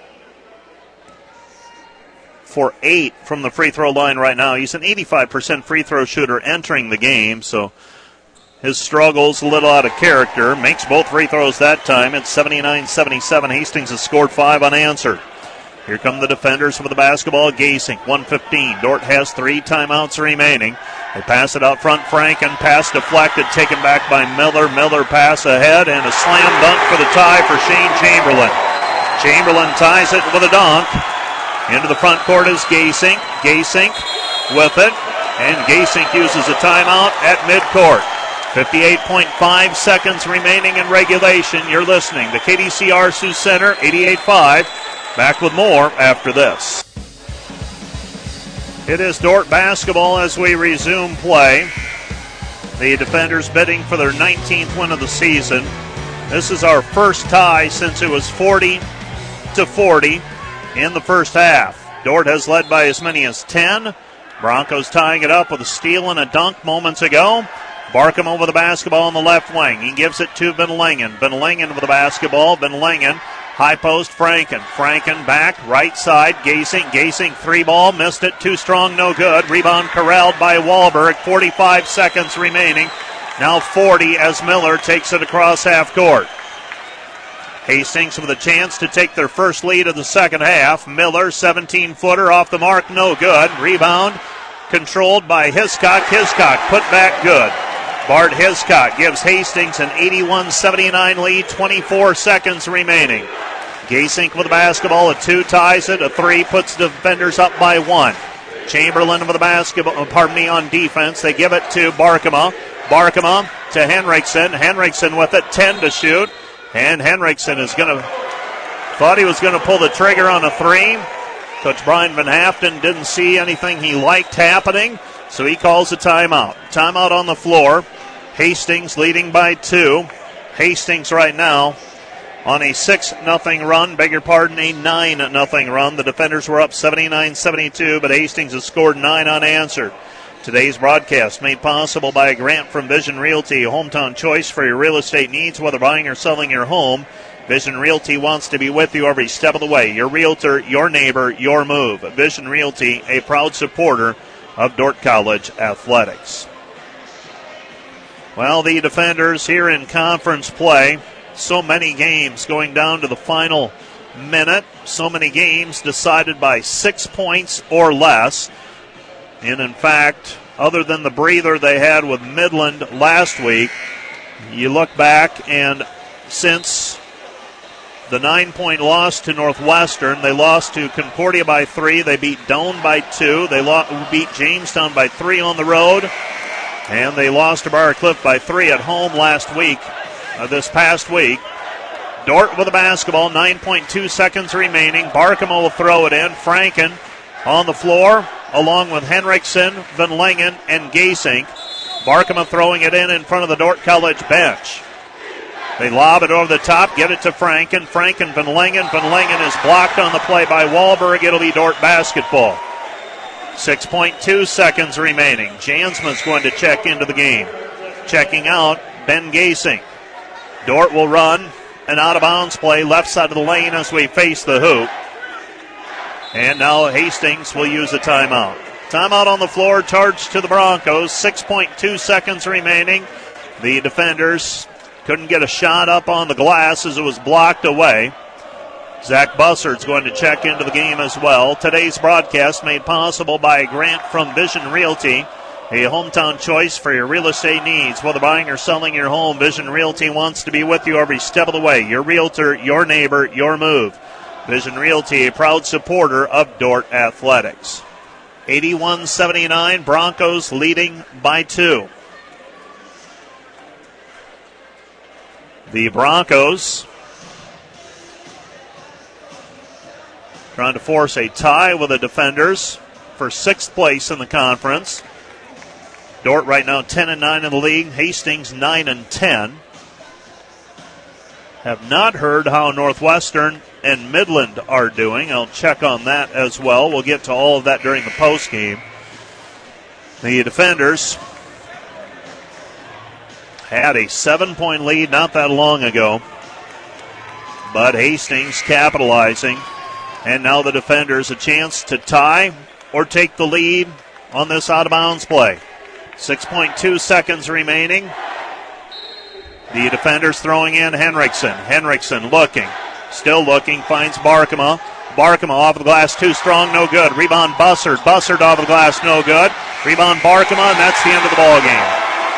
for 8 from the free throw line right now. He's an 85% free throw shooter entering the game, so his struggle's a little out of character. Makes both free throws that time. It's 79-77. Hastings has scored 5 unanswered. Here come the defenders with the basketball. Gasink, 1:15. Dort has 3 timeouts remaining. They pass it out front. Franken, pass deflected, taken back by Miller. Miller pass ahead, and a slam dunk for the tie for Shane Chamberlain. Chamberlain ties it with a dunk. Into the front court is Gasink. Gasink with it, and Gasink uses a timeout at midcourt. 58.5 seconds remaining in regulation. You're listening to KDCR Sioux Center, 88.5. Back with more after this. It is Dort basketball as we resume play. The defenders bidding for their 19th win of the season. This is our first tie since it was 40-40 in the first half. Dort has led by as many as 10. Broncos tying it up with a steal and a dunk moments ago. Barkham over the basketball on the left wing. He gives it to Van Langen. Van Langen with the basketball. Van Langen. High post, Franken. Franken back, right side, Gasink. Gasink 3-ball, missed it, too strong, no good. Rebound corralled by Wahlberg, 45 seconds remaining. Now 40 as Miller takes it across half court. Hastings with a chance to take their first lead of the second half. Miller, 17-footer off the mark, no good. Rebound controlled by Hiscock. Hiscock put back good. Bart Hiscock gives Hastings an 81-79 lead, 24 seconds remaining. Gasink with the basketball, a 2 ties it, a 3 puts the defenders up by 1. Chamberlain with the basketball, on defense. They give it to Barkema. Barkema to Henriksen. Henriksen with it, 10 to shoot. And Henriksen is thought he was going to pull the trigger on a 3. Coach Brian Van Haften didn't see anything he liked happening, so he calls a timeout. Timeout on the floor. Hastings leading by 2. Hastings right now on a 6-0 run, a 9-0 run. The defenders were up 79-72, but Hastings has scored 9 unanswered. Today's broadcast made possible by a grant from Vision Realty, a hometown choice for your real estate needs, whether buying or selling your home. Vision Realty wants to be with you every step of the way. Your realtor, your neighbor, your move. Vision Realty, a proud supporter of Dort College athletics. Well, the defenders here in conference play. So many games going down to the final minute. So many games decided by 6 points or less. And in fact, other than the breather they had with Midland last week, you look back and since the 9-point loss to Northwestern, they lost to Concordia by 3. They beat Doane by 2. They beat Jamestown by 3 on the road. And they lost to Briar Cliff by 3 at home this past week. Dordt with the basketball, 9.2 seconds remaining. Barkema will throw it in. Franken on the floor, along with Henriksen, Van Langen, and Gasink. Barkema throwing it in front of the Dordt College bench. They lob it over the top, get it to Franken. Franken, Van Langen. Van Langen is blocked on the play by Wahlberg. It'll be Dordt basketball. 6.2 seconds remaining. Jansma's going to check into the game. Checking out, Ben Gasink. Dordt will run an out-of-bounds play left side of the lane as we face the hoop. And now Hastings will use a timeout. Timeout on the floor, charged to the Broncos. 6.2 seconds remaining. The defenders couldn't get a shot up on the glass as it was blocked away. Zach Bussard's going to check into the game as well. Today's broadcast made possible by a grant from Vision Realty, a hometown choice for your real estate needs. Whether buying or selling your home, Vision Realty wants to be with you every step of the way. Your realtor, your neighbor, your move. Vision Realty, a proud supporter of Dordt Athletics. 81-79, Broncos leading by 2. The Broncos trying to force a tie with the defenders for 6th place in the conference. Dordt right now 10-9 in the league. Hastings 9-10. Have not heard how Northwestern and Midland are doing. I'll check on that as well. We'll get to all of that during the postgame. The defenders had a 7-point lead not that long ago, but Hastings capitalizing. And now the defenders a chance to tie or take the lead on this out-of-bounds play. 6.2 seconds remaining. The defenders throwing in Henriksen. Henriksen looking, still looking, finds Barkema. Barkema off of the glass, too strong, no good. Rebound Bussard. Bussard off of the glass, no good. Rebound Barkema, and that's the end of the ball game.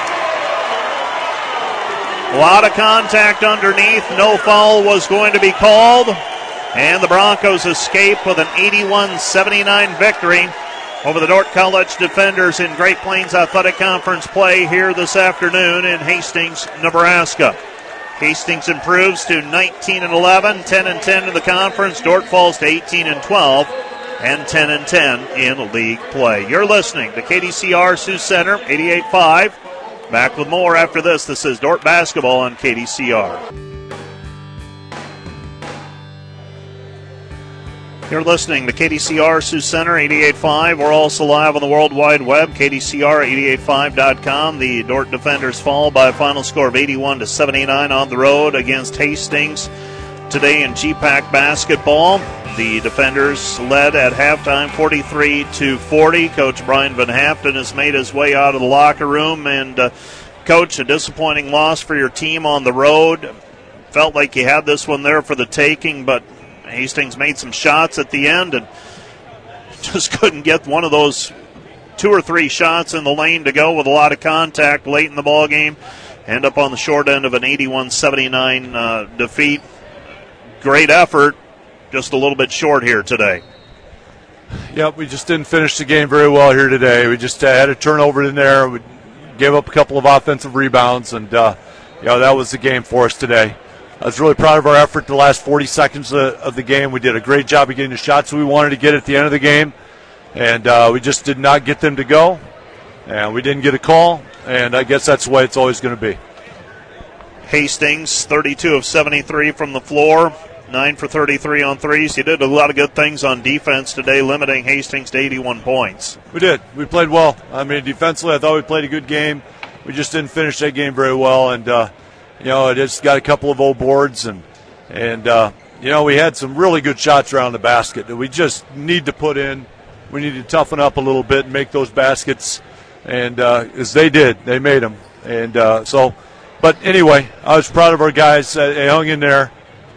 A lot of contact underneath. No foul was going to be called. And the Broncos escape with an 81-79 victory over the Dordt College defenders in Great Plains Athletic Conference play here this afternoon in Hastings, Nebraska. Hastings improves to 19-11, 10-10 in the conference. Dordt falls to 18-12 and 10-10 in league play. You're listening to KDCR Sioux Center, 88.5. Back with more after this. This is Dordt basketball on KDCR. You're listening to KDCR Sioux Center, 88.5. We're also live on the World Wide Web, KDCR885.com. The Dordt defenders fall by a final score of 81-79 on the road against Hastings today in GPAC basketball. The defenders led at halftime 43-40. Coach Brian Van Haften has made his way out of the locker room. And, Coach, a disappointing loss for your team on the road. Felt like you had this one there for the taking, but Hastings made some shots at the end and just couldn't get one of those 2 or 3 shots in the lane to go with a lot of contact late in the ball game. End up on the short end of an 81-79 defeat. Great effort, just a little bit short here today. Yep, we just didn't finish the game very well here today. We just had a turnover in there. We gave up a couple of offensive rebounds, and that was the game for us today. I was really proud of our effort the last 40 seconds of the game. We did a great job of getting the shots we wanted to get at the end of the game, and we just did not get them to go, and we didn't get a call, and I guess that's the way it's always going to be. Hastings, 32 of 73 from the floor, 9 for 33 on threes. You did a lot of good things on defense today, limiting Hastings to 81 points. We did. We played well. I mean, defensively, I thought we played a good game. We just didn't finish that game very well, and it just got a couple of old boards, and we had some really good shots around the basket that we just need to put in. We need to toughen up a little bit and make those baskets, and as they did, they made them. And but anyway, I was proud of our guys. They hung in there,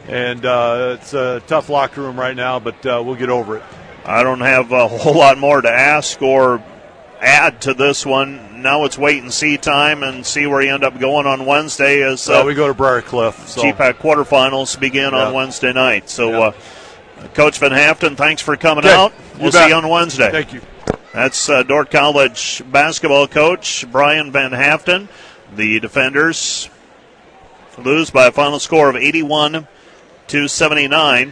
and it's a tough locker room right now, but we'll get over it. I don't have a whole lot more to ask or add to this one. Now it's wait and see time and see where you end up going on Wednesday as we go to Briar Cliff. So. GPAC quarterfinals begin on Wednesday night. So, Coach Van Haften, thanks for coming out. We'll see you on Wednesday. Thank you. That's Dordt College basketball coach Brian Van Haften. The defenders lose by a final score of 81-79.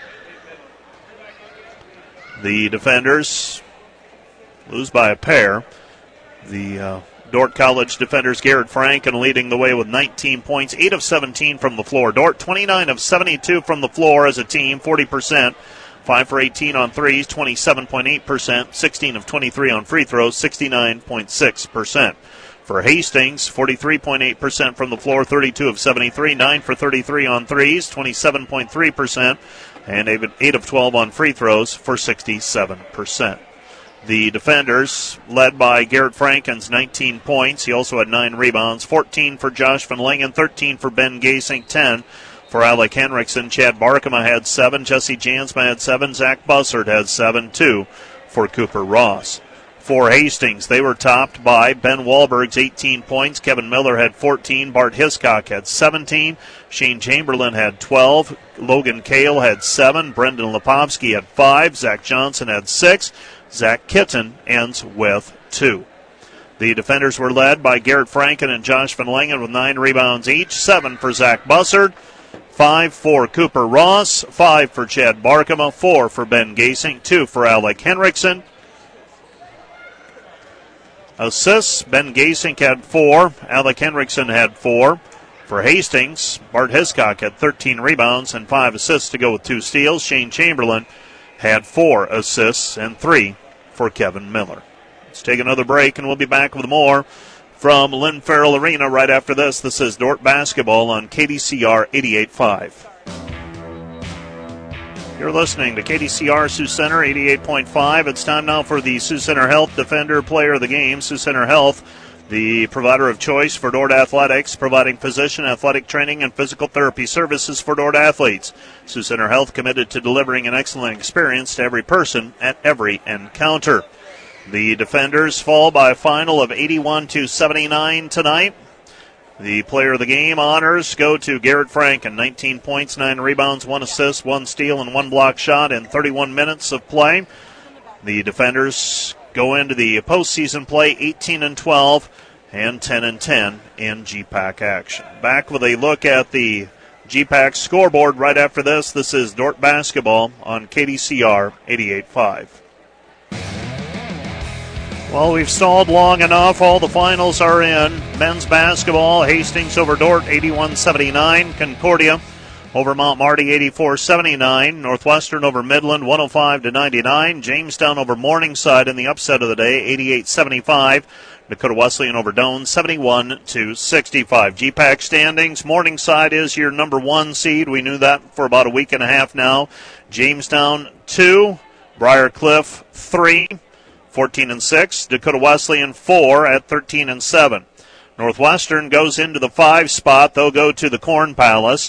The defenders lose by a pair. The Dordt College defenders, Garrett Franken leading the way with 19 points, 8 of 17 from the floor. Dordt 29 of 72 from the floor as a team, 40%. 5 for 18 on threes, 27.8%. 16 of 23 on free throws, 69.6%. For Hastings, 43.8% from the floor, 32 of 73. 9 for 33 on threes, 27.3%. And 8 of 12 on free throws for 67%. The defenders, led by Garrett Franken's 19 points. He also had 9 rebounds, 14 for Josh Van Lingen, 13 for Ben Gasink, 10 for Alec Henriksen. Chad Barkema had 7, Jesse Jansma had 7, Zach Bussard had 7, 2 for Cooper Ross. For Hastings, they were topped by Ben Wahlberg's 18 points. Kevin Miller had 14. Bart Hiscock had 17. Shane Chamberlain had 12. Logan Kale had 7. Brendan Lipovsky had 5. Zach Johnson had 6. Zach Kitten ends with 2. The defenders were led by Garrett Franken and Josh Van Langen with 9 rebounds each. 7 for Zach Bussard. 5 for Cooper Ross. 5 for Chad Barkema. 4 for Ben Gasink. 2 for Alec Henriksen. Assists, Ben Gasink had 4. Alec Henriksen had 4. For Hastings, Bart Hiscock had 13 rebounds and 5 assists to go with 2 steals. Shane Chamberlain had 4 assists and 3 for Kevin Miller. Let's take another break, and we'll be back with more from Lynn Farrell Arena right after this. This is Dordt Basketball on KDCR 88.5. You're listening to KDCR Sioux Center 88.5. It's time now for the Sioux Center Health Defender Player of the Game. Sioux Center Health, the provider of choice for Dordt Athletics, providing physician, athletic training, and physical therapy services for Dordt athletes. Sioux Center Health committed to delivering an excellent experience to every person at every encounter. The defenders fall by a final of 81-79 tonight. The player of the game honors go to Garrett Franken. 19 points, 9 rebounds, 1 assist, 1 steal, and 1 block shot in 31 minutes of play. The defenders go into the postseason play 18-12 and 10-10 in GPAC action. Back with a look at the GPAC scoreboard right after this. This is Dordt Basketball on KDCR 88.5. Well, we've stalled long enough. All the finals are in. Men's basketball, Hastings over Dordt, 81-79. Concordia over Mount Marty, 84-79. Northwestern over Midland, 105-99. Jamestown over Morningside in the upset of the day, 88-75. Dakota Wesleyan over Doane, 71-65. GPAC standings, Morningside is your number 1 seed. We knew that for about a week and a half now. Jamestown, 2. Briar Cliff, 3. 14-6. Dakota Wesleyan 4 at 13-7. Northwestern goes into the 5 spot. They'll go to the Corn Palace.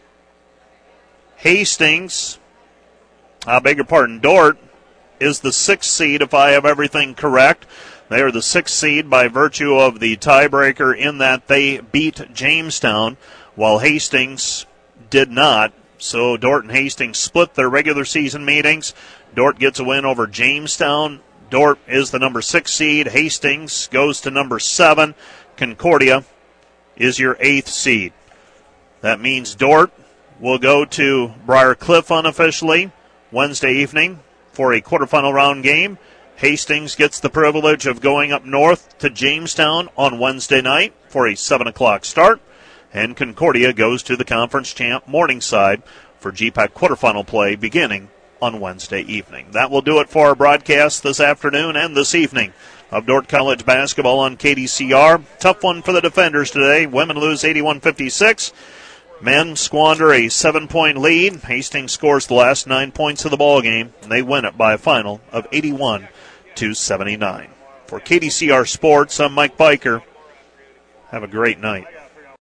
Hastings, Dordt is the 6th seed if I have everything correct. They are the 6th seed by virtue of the tiebreaker in that they beat Jamestown while Hastings did not. So Dordt and Hastings split their regular season meetings. Dordt gets a win over Jamestown. Dordt is the number 6 seed. Hastings goes to number 7. Concordia is your 8th seed. That means Dordt will go to Briar Cliff unofficially Wednesday evening for a quarterfinal round game. Hastings gets the privilege of going up north to Jamestown on Wednesday night for a 7 o'clock start. And Concordia goes to the conference champ Morningside for GPAC quarterfinal play beginning on Wednesday evening. That will do it for our broadcast this afternoon and this evening of Dordt College basketball on KDCR. Tough one for the defenders today. Women lose 81-56. Men squander a 7-point lead. Hastings scores the last 9 points of the ball game, and they win it by a final of 81-79. For KDCR Sports, I'm Mike Biker. Have a great night.